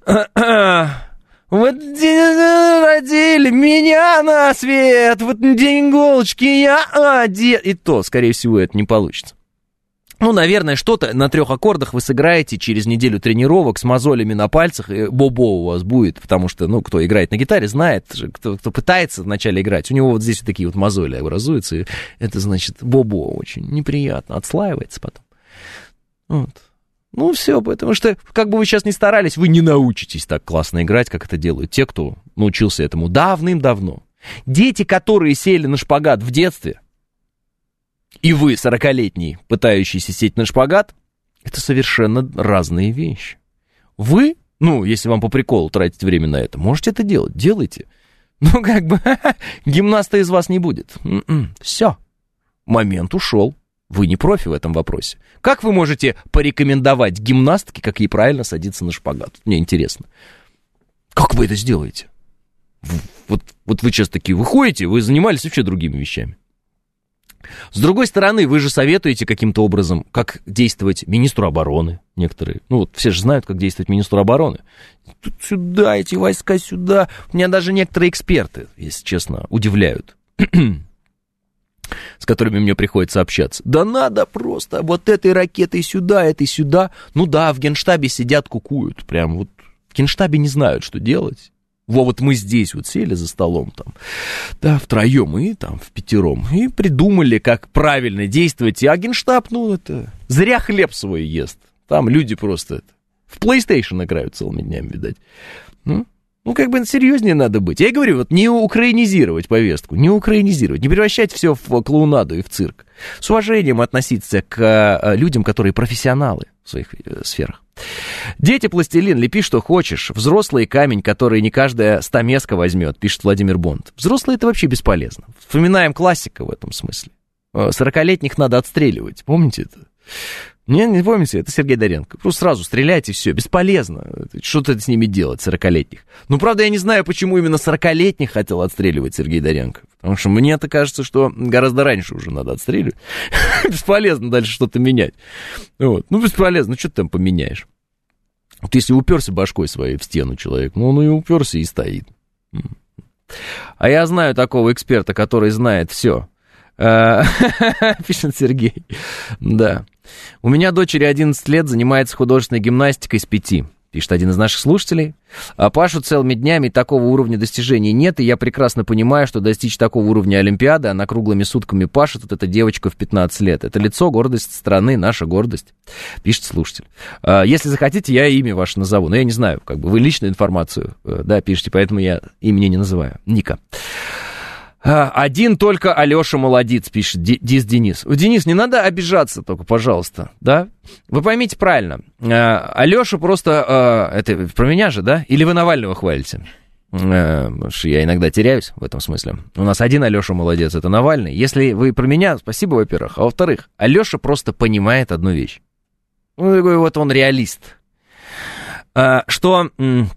Вот день родили меня на свет, вот день иголочки я одет. И то, скорее всего, это не получится. Ну, наверное, что-то на трех аккордах вы сыграете через неделю тренировок с мозолями на пальцах, и бобо у вас будет, потому что, ну, кто играет на гитаре, знает, кто, кто пытается вначале играть, у него вот здесь вот такие вот мозоли образуются, и это, значит, бобо очень неприятно, отслаивается потом. Вот. Ну, все, потому что, как бы вы сейчас ни старались, вы не научитесь так классно играть, как это делают те, кто научился этому давным-давно. Дети, которые сели на шпагат в детстве, и вы, сорокалетний, пытающийся сесть на шпагат, это совершенно разные вещи. Вы, ну, если вам по приколу тратить время на это, можете это делать, делайте. Ну, как бы, гимнаста из вас не будет. Все, момент ушел. Вы не профи в этом вопросе. Как вы можете порекомендовать гимнастке, как ей правильно садиться на шпагат? Мне интересно. Как вы это сделаете? Вот, вот вы сейчас такие выходите, вы занимались вообще другими вещами. С другой стороны, вы же советуете каким-то образом, как действовать министру обороны некоторые. Ну вот все же знают, как действовать министру обороны. Тут сюда, эти войска сюда. Меня даже некоторые эксперты, если честно, удивляют, с которыми мне приходится общаться. Да надо просто вот этой ракетой сюда, этой сюда. Ну да, в генштабе сидят, кукуют. Прям вот в генштабе не знают, что делать. Во, вот мы здесь вот сели за столом там, да, втроем и там в пятером, и придумали, как правильно действовать. А генштаб, ну, это зря хлеб свой ест. Там люди просто это, в PlayStation играют целыми днями, видать. Ну, ну, как бы серьезнее надо быть. Я и говорю, вот не украинизировать повестку, не украинизировать, не превращать все в клоунаду и в цирк. С уважением относиться к людям, которые профессионалы в своих сферах. Дети, пластилин, лепи что хочешь. Взрослый камень, который не каждая стамеска возьмет, пишет Владимир Бонд. Взрослые это вообще бесполезно. Вспоминаем классика в этом смысле. Сорокалетних надо отстреливать. Помните это? Не, не помните, это Сергей Доренко. Просто сразу стреляйте, все, бесполезно. Что-то с ними делать, сорокалетних. Ну, правда, я не знаю, почему именно сорокалетних хотел отстреливать Сергей Доренко. Потому что мне-то кажется, что гораздо раньше уже надо отстреливать. Бесполезно дальше что-то менять. Вот. Ну, бесполезно, ну, что ты там поменяешь? Вот если уперся башкой своей в стену человек, ну, он и уперся и стоит. А я знаю такого эксперта, который знает все. Пишет Сергей. Да. У меня дочери одиннадцать лет, занимается художественной гимнастикой с пяти. Пишет один из наших слушателей. А Пашу целыми днями такого уровня достижений нет, и я прекрасно понимаю, что достичь такого уровня Олимпиады, она круглыми сутками пашет, вот эта девочка в пятнадцать лет. Это лицо, гордость страны, наша гордость, пишет слушатель. А, если захотите, я имя ваше назову, но я не знаю, как бы вы личную информацию, да, пишете, поэтому я имени не называю. Ника. Один только Алеша молодец, пишет Дис Денис. Денис, не надо обижаться только, пожалуйста, да? Вы поймите правильно. Алеша просто... Это про меня же, да? Или вы Навального хвалите? Потому что я иногда теряюсь в этом смысле. У нас один Алеша молодец, это Навальный. Если вы про меня, спасибо, во-первых. А во-вторых, Алеша просто понимает одну вещь. Ну, такой вот он реалист. Что...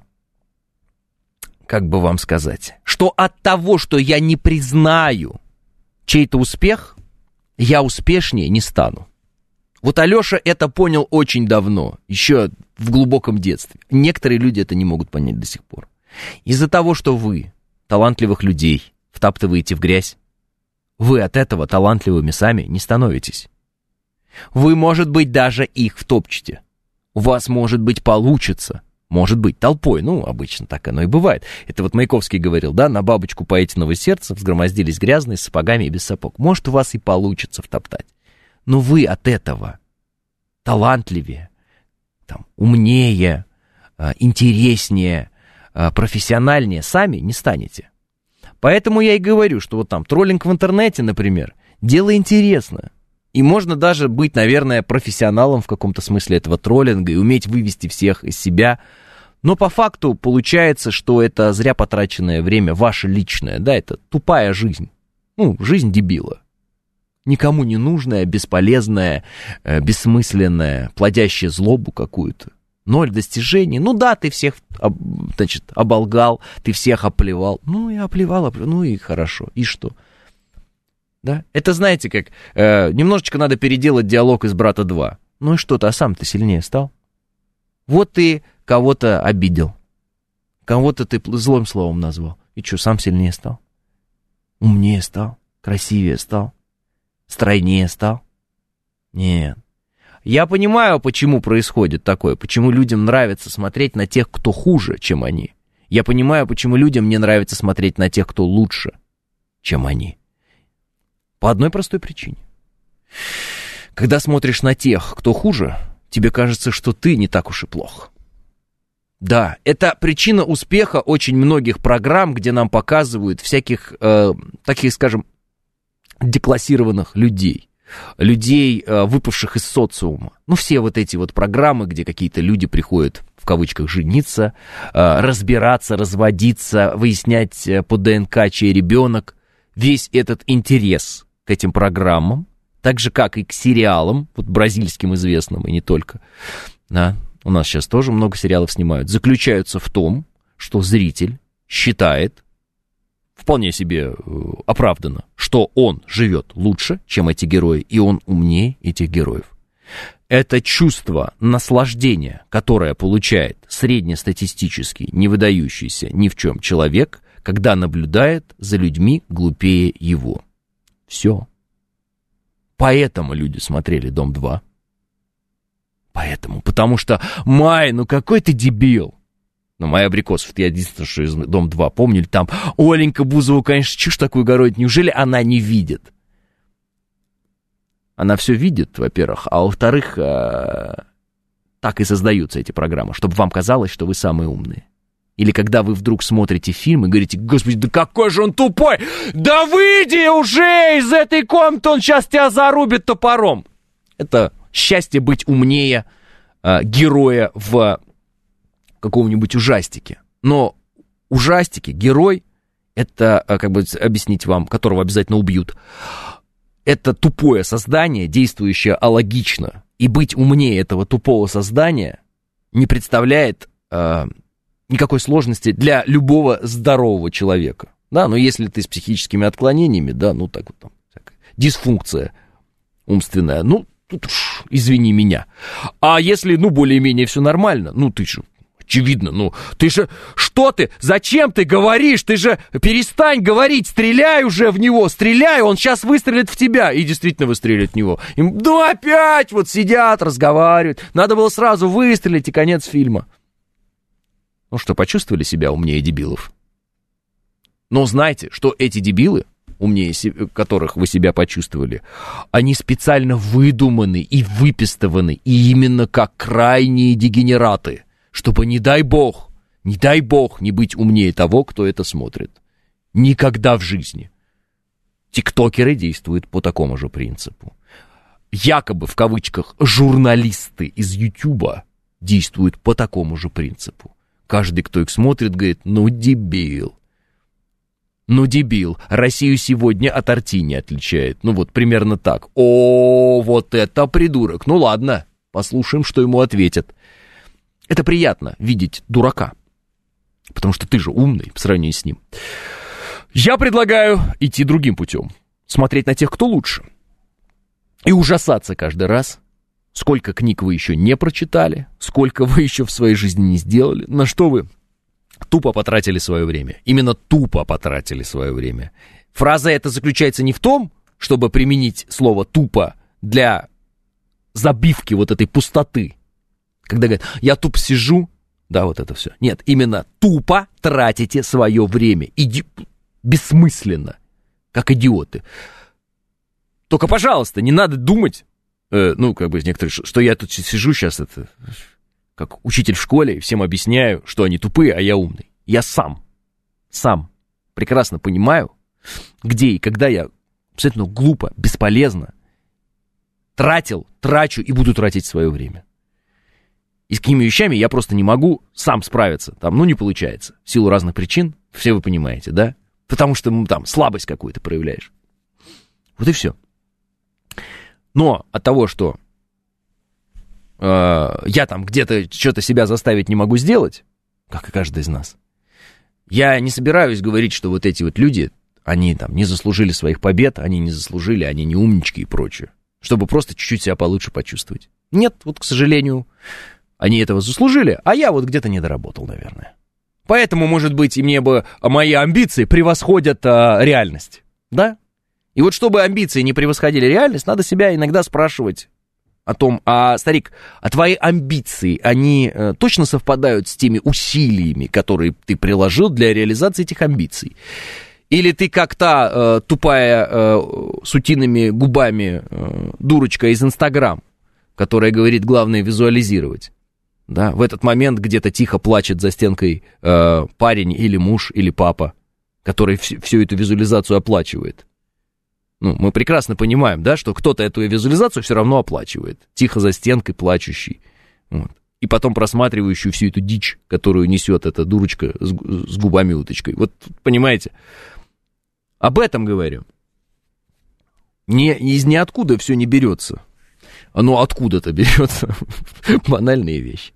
Как бы вам сказать, что от того, что я не признаю чей-то успех, я успешнее не стану. Вот Алеша это понял очень давно, еще в глубоком детстве. Некоторые люди это не могут понять до сих пор. Из-за того, что вы, талантливых людей, втаптываете в грязь, вы от этого талантливыми сами не становитесь. Вы, может быть, даже их втопчете. У вас, может быть, получится. Может быть, толпой, ну, обычно так оно и бывает. Это вот Маяковский говорил, да, на бабочку поэтиного сердца взгромоздились грязные с сапогами и без сапог. Может, у вас и получится втоптать. Но вы от этого талантливее, там, умнее, интереснее, профессиональнее сами не станете. Поэтому я и говорю, что вот там троллинг в интернете, например, дело интересное. И можно даже быть, наверное, профессионалом в каком-то смысле этого троллинга и уметь вывести всех из себя. Но по факту получается, что это зря потраченное время, ваше личное, да, это тупая жизнь. Ну, жизнь дебила. Никому не нужная, бесполезная, бессмысленная, плодящая злобу какую-то. Ноль достижений. Ну да, ты всех, значит, оболгал, ты всех оплевал. Ну и оплевал, оплевал, ну и хорошо. И что? Да? Это, знаете, как э, немножечко надо переделать диалог из «Брата два». Ну и что-то, а сам ты сильнее стал? Вот ты кого-то обидел. Кого-то ты злым словом назвал. И что, сам сильнее стал? Умнее стал? Красивее стал? Стройнее стал? Нет. Я понимаю, почему происходит такое, почему людям нравится смотреть на тех, кто хуже, чем они. Я понимаю, почему людям не нравится смотреть на тех, кто лучше, чем они. По одной простой причине. Когда смотришь на тех, кто хуже, тебе кажется, что ты не так уж и плох. Да, это причина успеха очень многих программ, где нам показывают всяких, э, таких, скажем, деклассированных людей. Людей, выпавших из социума. Ну, все вот эти вот программы, где какие-то люди приходят, в кавычках, жениться, разбираться, разводиться, выяснять по ДНК, чей ребенок. Весь этот интерес к этим программам, так же, как и к сериалам, вот бразильским известным, и не только, да, у нас сейчас тоже много сериалов снимают, заключаются в том, что зритель считает, вполне себе оправданно, что он живет лучше, чем эти герои, и он умнее этих героев. Это чувство наслаждения, которое получает среднестатистический, не выдающийся ни в чем человек, когда наблюдает за людьми глупее его. Все. Поэтому люди смотрели «Дом два». Поэтому. Потому что, Май, ну какой ты дебил. Ну, Майя Абрикосов, я единственное, что из «Дом два» помню, там Оленька Бузова, конечно, чушь такую городит. Неужели она не видит? Она все видит, во-первых, а во-вторых, э, так и создаются эти программы, чтобы вам казалось, что вы самые умные. Или когда вы вдруг смотрите фильм и говорите: господи, да какой же он тупой! Да выйди уже из этой комнаты, он сейчас тебя зарубит топором! Это счастье быть умнее э, героя в каком-нибудь ужастике. Но ужастики, герой, это, как бы объяснить вам, которого обязательно убьют, это тупое создание, действующее алогично. И быть умнее этого тупого создания не представляет э, никакой сложности для любого здорового человека. Да, но если ты с психическими отклонениями, да, ну так вот там, всякая дисфункция умственная, ну, тут, извини меня. А если, ну, более-менее все нормально, ну, ты же очевидно, ну, ты же, что ты, зачем ты говоришь, ты же перестань говорить, стреляй уже в него, стреляй, он сейчас выстрелит в тебя, и действительно выстрелит в него. И, ну, опять вот сидят, разговаривают, надо было сразу выстрелить, и конец фильма. Ну что, почувствовали себя умнее дебилов? Но знайте, что эти дебилы, умнее которых вы себя почувствовали, они специально выдуманы и выпистованы, и именно как крайние дегенераты, чтобы, не дай бог, не дай бог не быть умнее того, кто это смотрит. Никогда в жизни. Тиктокеры действуют по такому же принципу. Якобы, в кавычках, журналисты из Ютуба действуют по такому же принципу. Каждый, кто их смотрит, говорит: ну, дебил. Ну, дебил. Россию сегодня от Арти не отличает. Ну, вот примерно так. О, вот это придурок. Ну, ладно, послушаем, что ему ответят. Это приятно видеть дурака, потому что ты же умный по сравнению с ним. Я предлагаю идти другим путем, смотреть на тех, кто лучше, и ужасаться каждый раз, сколько книг вы еще не прочитали, сколько вы еще в своей жизни не сделали, на что вы тупо потратили свое время. Именно тупо потратили свое время. Фраза эта заключается не в том, чтобы применить слово «тупо» для забивки вот этой пустоты, когда говорят: я тупо сижу, да, вот это все. Нет, именно тупо тратите свое время. Иди... Бессмысленно, как идиоты. Только, пожалуйста, не надо думать, э, ну, как бы некоторые, что я тут сижу сейчас, это, как учитель в школе, и всем объясняю, что они тупые, а я умный. Я сам, сам прекрасно понимаю, где и когда я абсолютно глупо, бесполезно тратил, трачу и буду тратить свое время. И с какими вещами я просто не могу сам справиться. Там, ну, не получается. В силу разных причин. Все вы понимаете, да? Потому что, ну, там, слабость какую-то проявляешь. Вот и все. Но от того, что э, я там где-то что-то себя заставить не могу сделать, как и каждый из нас, я не собираюсь говорить, что вот эти вот люди, они там не заслужили своих побед, они не заслужили, они не умнички и прочее. Чтобы просто чуть-чуть себя получше почувствовать. Нет, вот, к сожалению... Они этого заслужили, а я вот где-то не доработал, наверное. Поэтому, может быть, и мне бы мои амбиции превосходят а, реальность, да? И вот чтобы амбиции не превосходили реальность, надо себя иногда спрашивать о том, а, старик, а твои амбиции, они э, точно совпадают с теми усилиями, которые ты приложил для реализации этих амбиций? Или ты как та э, тупая э, с утиными губами э, дурочка из Инстаграм, которая говорит, главное визуализировать. Да? В этот момент где-то тихо плачет за стенкой э, парень или муж или папа, который вс- всю эту визуализацию оплачивает. Ну, мы прекрасно понимаем, да, что кто-то эту визуализацию все равно оплачивает. Тихо за стенкой плачущий. Вот. И потом просматривающую всю эту дичь, которую несет эта дурочка с, с губами уточкой. Вот, понимаете, об этом говорю. Не, из ниоткуда все не берется. Оно откуда-то берется. Банальные вещи.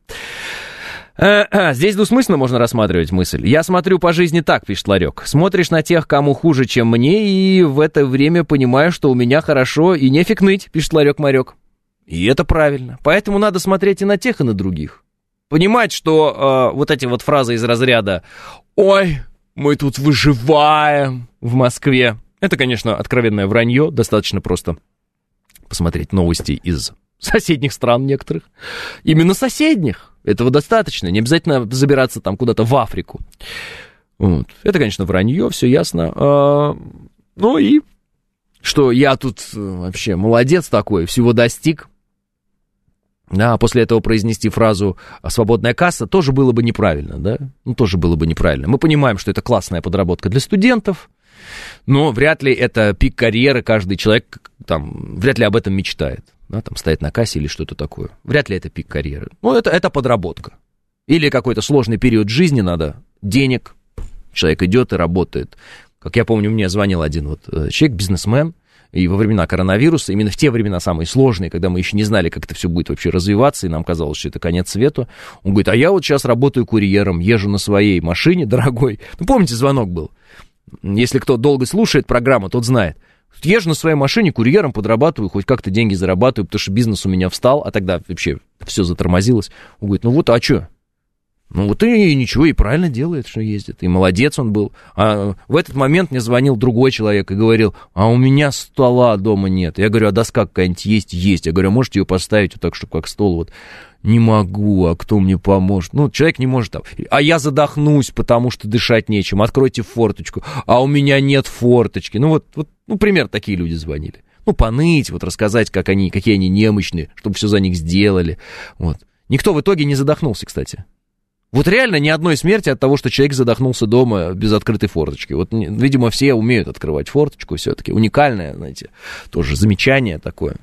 А, а, здесь двусмысленно можно рассматривать мысль. Я смотрю по жизни так, пишет Ларек. Смотришь на тех, кому хуже, чем мне, и в это время понимаю, что у меня хорошо, и нефиг ныть, пишет Ларек-Марек. И это правильно. Поэтому надо смотреть и на тех, и на других. Понимать, что э, вот эти вот фразы из разряда «Ой, мы тут выживаем в Москве». Это, конечно, откровенное вранье. Достаточно просто посмотреть новости из соседних стран некоторых. Именно соседних. Этого достаточно, не обязательно забираться там куда-то в Африку. Вот. Это, конечно, вранье, все ясно. А, ну и что я тут вообще молодец такой, всего достиг. Да, после этого произнести фразу «свободная касса» тоже было бы неправильно, да? Ну, тоже было бы неправильно. Мы понимаем, что это классная подработка для студентов, но вряд ли это пик карьеры, каждый человек там вряд ли об этом мечтает. Да, там стоять на кассе или что-то такое. Вряд ли это пик карьеры. Ну, это, это подработка. Или какой-то сложный период жизни надо, денег. Человек идет и работает. Как я помню, мне звонил один вот человек, бизнесмен, и во времена коронавируса, именно в те времена самые сложные, когда мы еще не знали, как это все будет вообще развиваться, и нам казалось, что это конец света. Он говорит, а я вот сейчас работаю курьером, езжу на своей машине дорогой. Ну, помните, звонок был? Если кто долго слушает программу, тот знает. Езжу на своей машине, курьером подрабатываю, хоть как-то деньги зарабатываю, потому что бизнес у меня встал, а тогда вообще все затормозилось. Он говорит, ну вот, а что? Ну вот и ничего, и правильно делает, что ездит, и молодец он был. А в этот момент мне звонил другой человек и говорил, а у меня стола дома нет. Я говорю, а доска какая-нибудь есть? Есть. Я говорю, а можете ее поставить вот так, чтобы как стол вот? Не могу, а кто мне поможет? Ну, человек не может там. А я задохнусь, потому что дышать нечем. Откройте форточку. А у меня нет форточки. Ну, вот, вот ну, пример, такие люди звонили. Ну, поныть, вот рассказать, как они, какие они немощные, чтобы все за них сделали. Вот. Никто в итоге не задохнулся, кстати. Вот реально ни одной смерти от того, что человек задохнулся дома без открытой форточки. Вот, видимо, все умеют открывать форточку все-таки. Уникальное, знаете, тоже замечание такое.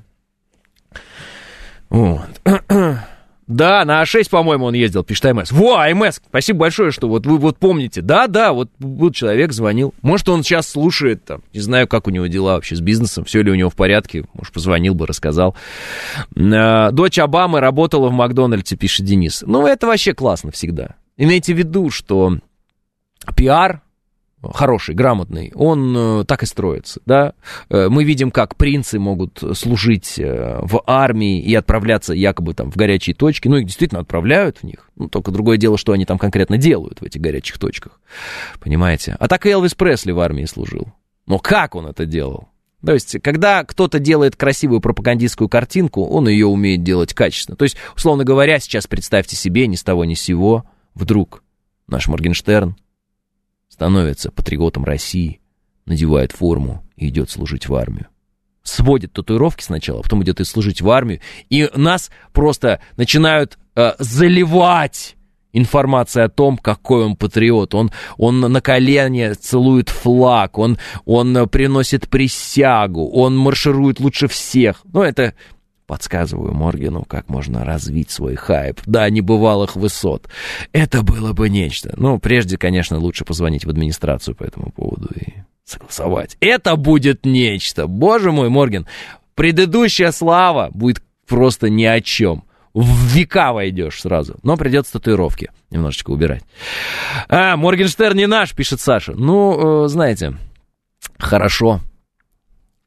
Вот. Да, на А шесть, по-моему, он ездил, пишет АМС. Во, АМС, спасибо большое, что вот вы вот помните. Да-да, вот, вот человек звонил. Может, он сейчас слушает, там, не знаю, как у него дела вообще с бизнесом, все ли у него в порядке. Может, позвонил бы, рассказал. Дочь Обамы работала в Макдональдсе, пишет Денис. Ну, это вообще классно всегда. Имейте в виду, что пиар хороший, грамотный, он э, так и строится, да. Э, мы видим, как принцы могут служить э, в армии и отправляться якобы там в горячие точки, ну, их действительно отправляют в них, ну, только другое дело, что они там конкретно делают в этих горячих точках, понимаете. А так и Элвис Пресли в армии служил. Но как он это делал? То есть, когда кто-то делает красивую пропагандистскую картинку, он ее умеет делать качественно. То есть, условно говоря, сейчас представьте себе, ни с того ни с сего, вдруг наш Моргенштерн становится патриотом России, надевает форму и идет служить в армию. Сводит татуировки сначала, потом идет и служить в армию. И нас просто начинают э, заливать информацией о том, какой он патриот. Он, он на колене целует флаг, он, он приносит присягу, он марширует лучше всех. Ну, это... Подсказываю Моргену, как можно развить свой хайп до небывалых высот. Это было бы нечто. Ну, прежде, конечно, лучше позвонить в администрацию по этому поводу и согласовать. Это будет нечто. Боже мой, Морген, предыдущая слава будет просто ни о чем. В века войдешь сразу. Но придется татуировки немножечко убирать. А, Моргенштерн не наш, пишет Саша. Ну, э, знаете, хорошо.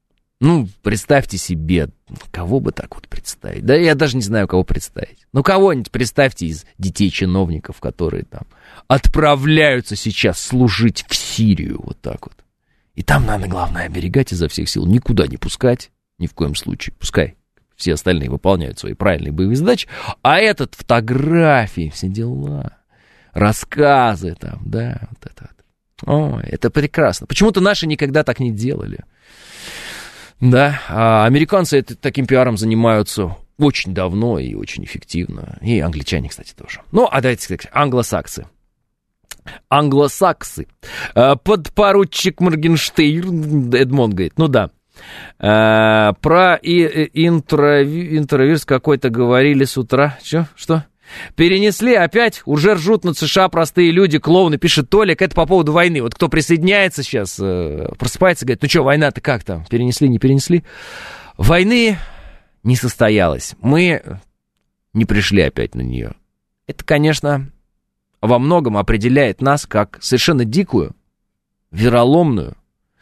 Ну, представьте себе, кого бы так вот представить? Да я даже не знаю, кого представить. Ну, кого-нибудь представьте из детей чиновников, которые там отправляются сейчас служить в Сирию, вот так вот. И там надо, главное, оберегать изо всех сил, никуда не пускать, ни в коем случае. Пускай все остальные выполняют свои правильные боевые задачи, а этот фотографии, все дела, рассказы там, да, вот это вот. О, это прекрасно. Почему-то наши никогда так не делали. Да, а американцы это, таким пиаром занимаются очень давно и очень эффективно. И англичане, кстати, тоже. Ну, а давайте, кстати, англосаксы. Англосаксы. Подпоручик Моргенштерн, Эдмон говорит, ну да. Про интровирус какой-то говорили с утра. Че? Что? Перенесли опять, уже ржут над США простые люди, клоуны, пишет Толик, это по поводу войны. Вот кто присоединяется сейчас, просыпается, говорит, ну что, война-то как там, перенесли, не перенесли? Войны не состоялось, мы не пришли опять на нее. Это, конечно, во многом определяет нас как совершенно дикую, вероломную,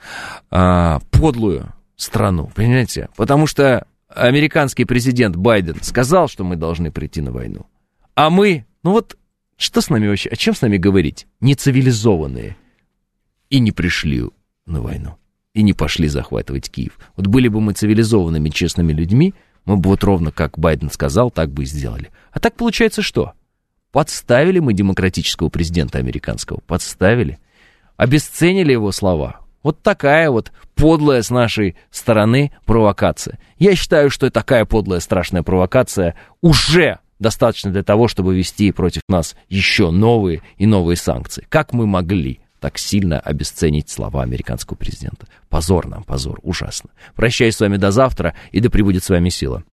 подлую страну, понимаете? Потому что американский президент Байден сказал, что мы должны прийти на войну. А мы, ну вот, что с нами вообще, о чем с нами говорить? Нецивилизованные. И не пришли на войну. И не пошли захватывать Киев. Вот были бы мы цивилизованными, честными людьми, мы бы вот ровно как Байден сказал, так бы и сделали. А так получается что? Подставили мы демократического президента американского. Подставили. Обесценили его слова. Вот такая вот подлая с нашей стороны провокация. Я считаю, что такая подлая, страшная провокация уже достаточно для того, чтобы ввести против нас еще новые и новые санкции. Как мы могли так сильно обесценить слова американского президента? Позор нам, позор, ужасно. Прощаюсь с вами до завтра, и да пребудет с вами сила.